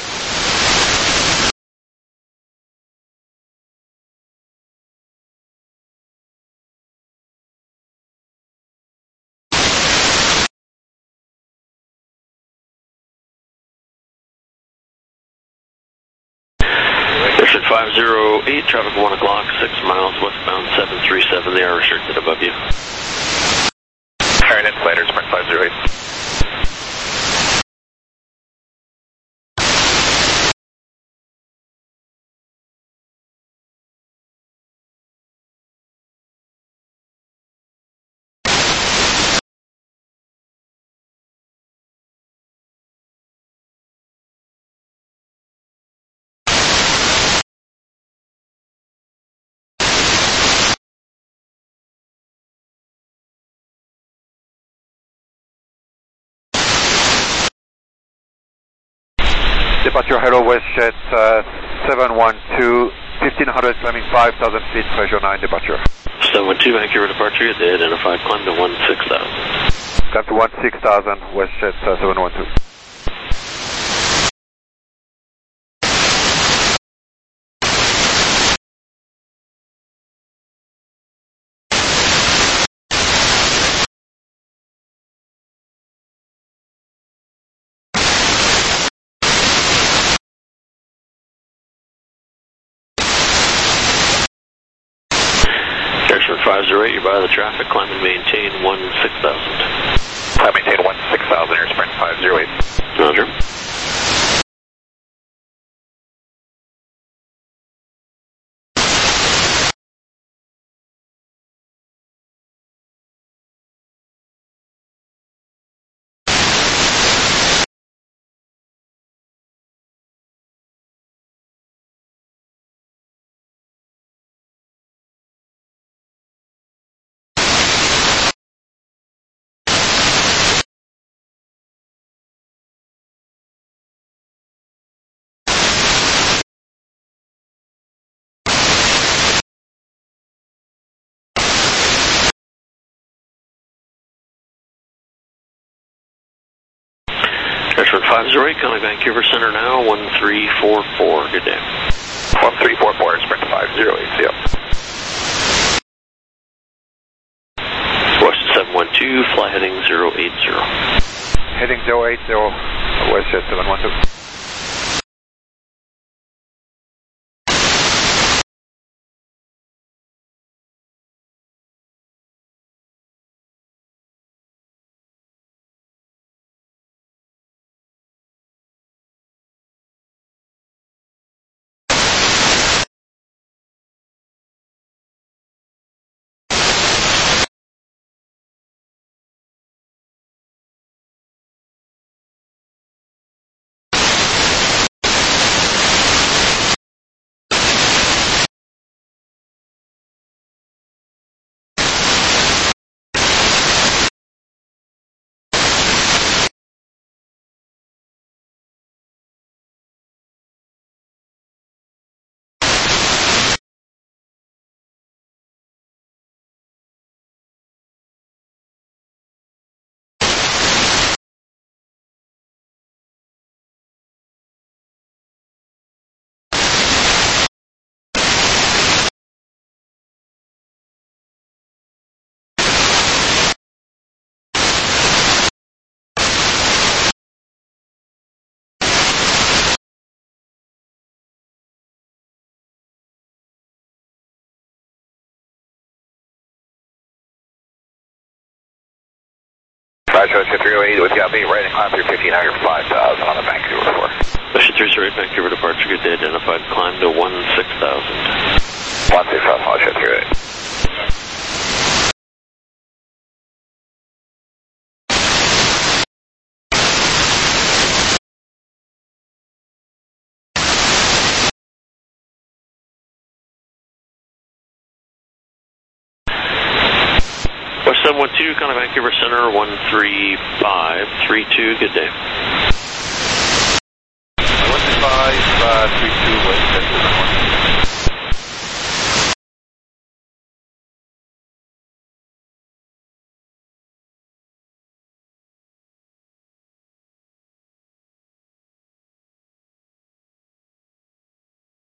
S17: Sprint 508, traffic 1 o'clock, 6 miles westbound 737, they are restricted above you.
S11: Alright, later, Sprint 508.
S2: Departure hello WestJet 712, 1500 climbing 5,000 feet, pressure 9 departure.
S17: 712 Vancouver departure, they identified climb to 16,000.
S2: Climb to 16,000, WestJet 712.
S17: Airship 508, you're by the traffic, climb and maintain 16,000.
S11: Climb maintain 16,000, Air Sprint 508.
S17: Roger. Airship 508, calling Vancouver Center now, 1344, good day.
S11: 1344, Sprint 508, see ya.
S17: Western 712, fly heading 080.
S2: Heading 080, WestJet 712.
S11: Roger, 308 with you, right and climb through 1500 for 5,000 on the Vancouver floor.
S17: Ocean 308, Vancouver departure, good day, identified climb to 16,000.
S11: 16,000, Ocean 308.
S17: West 712, kind of Vancouver Center, 13532, good day.
S2: 13532, WestJet 712.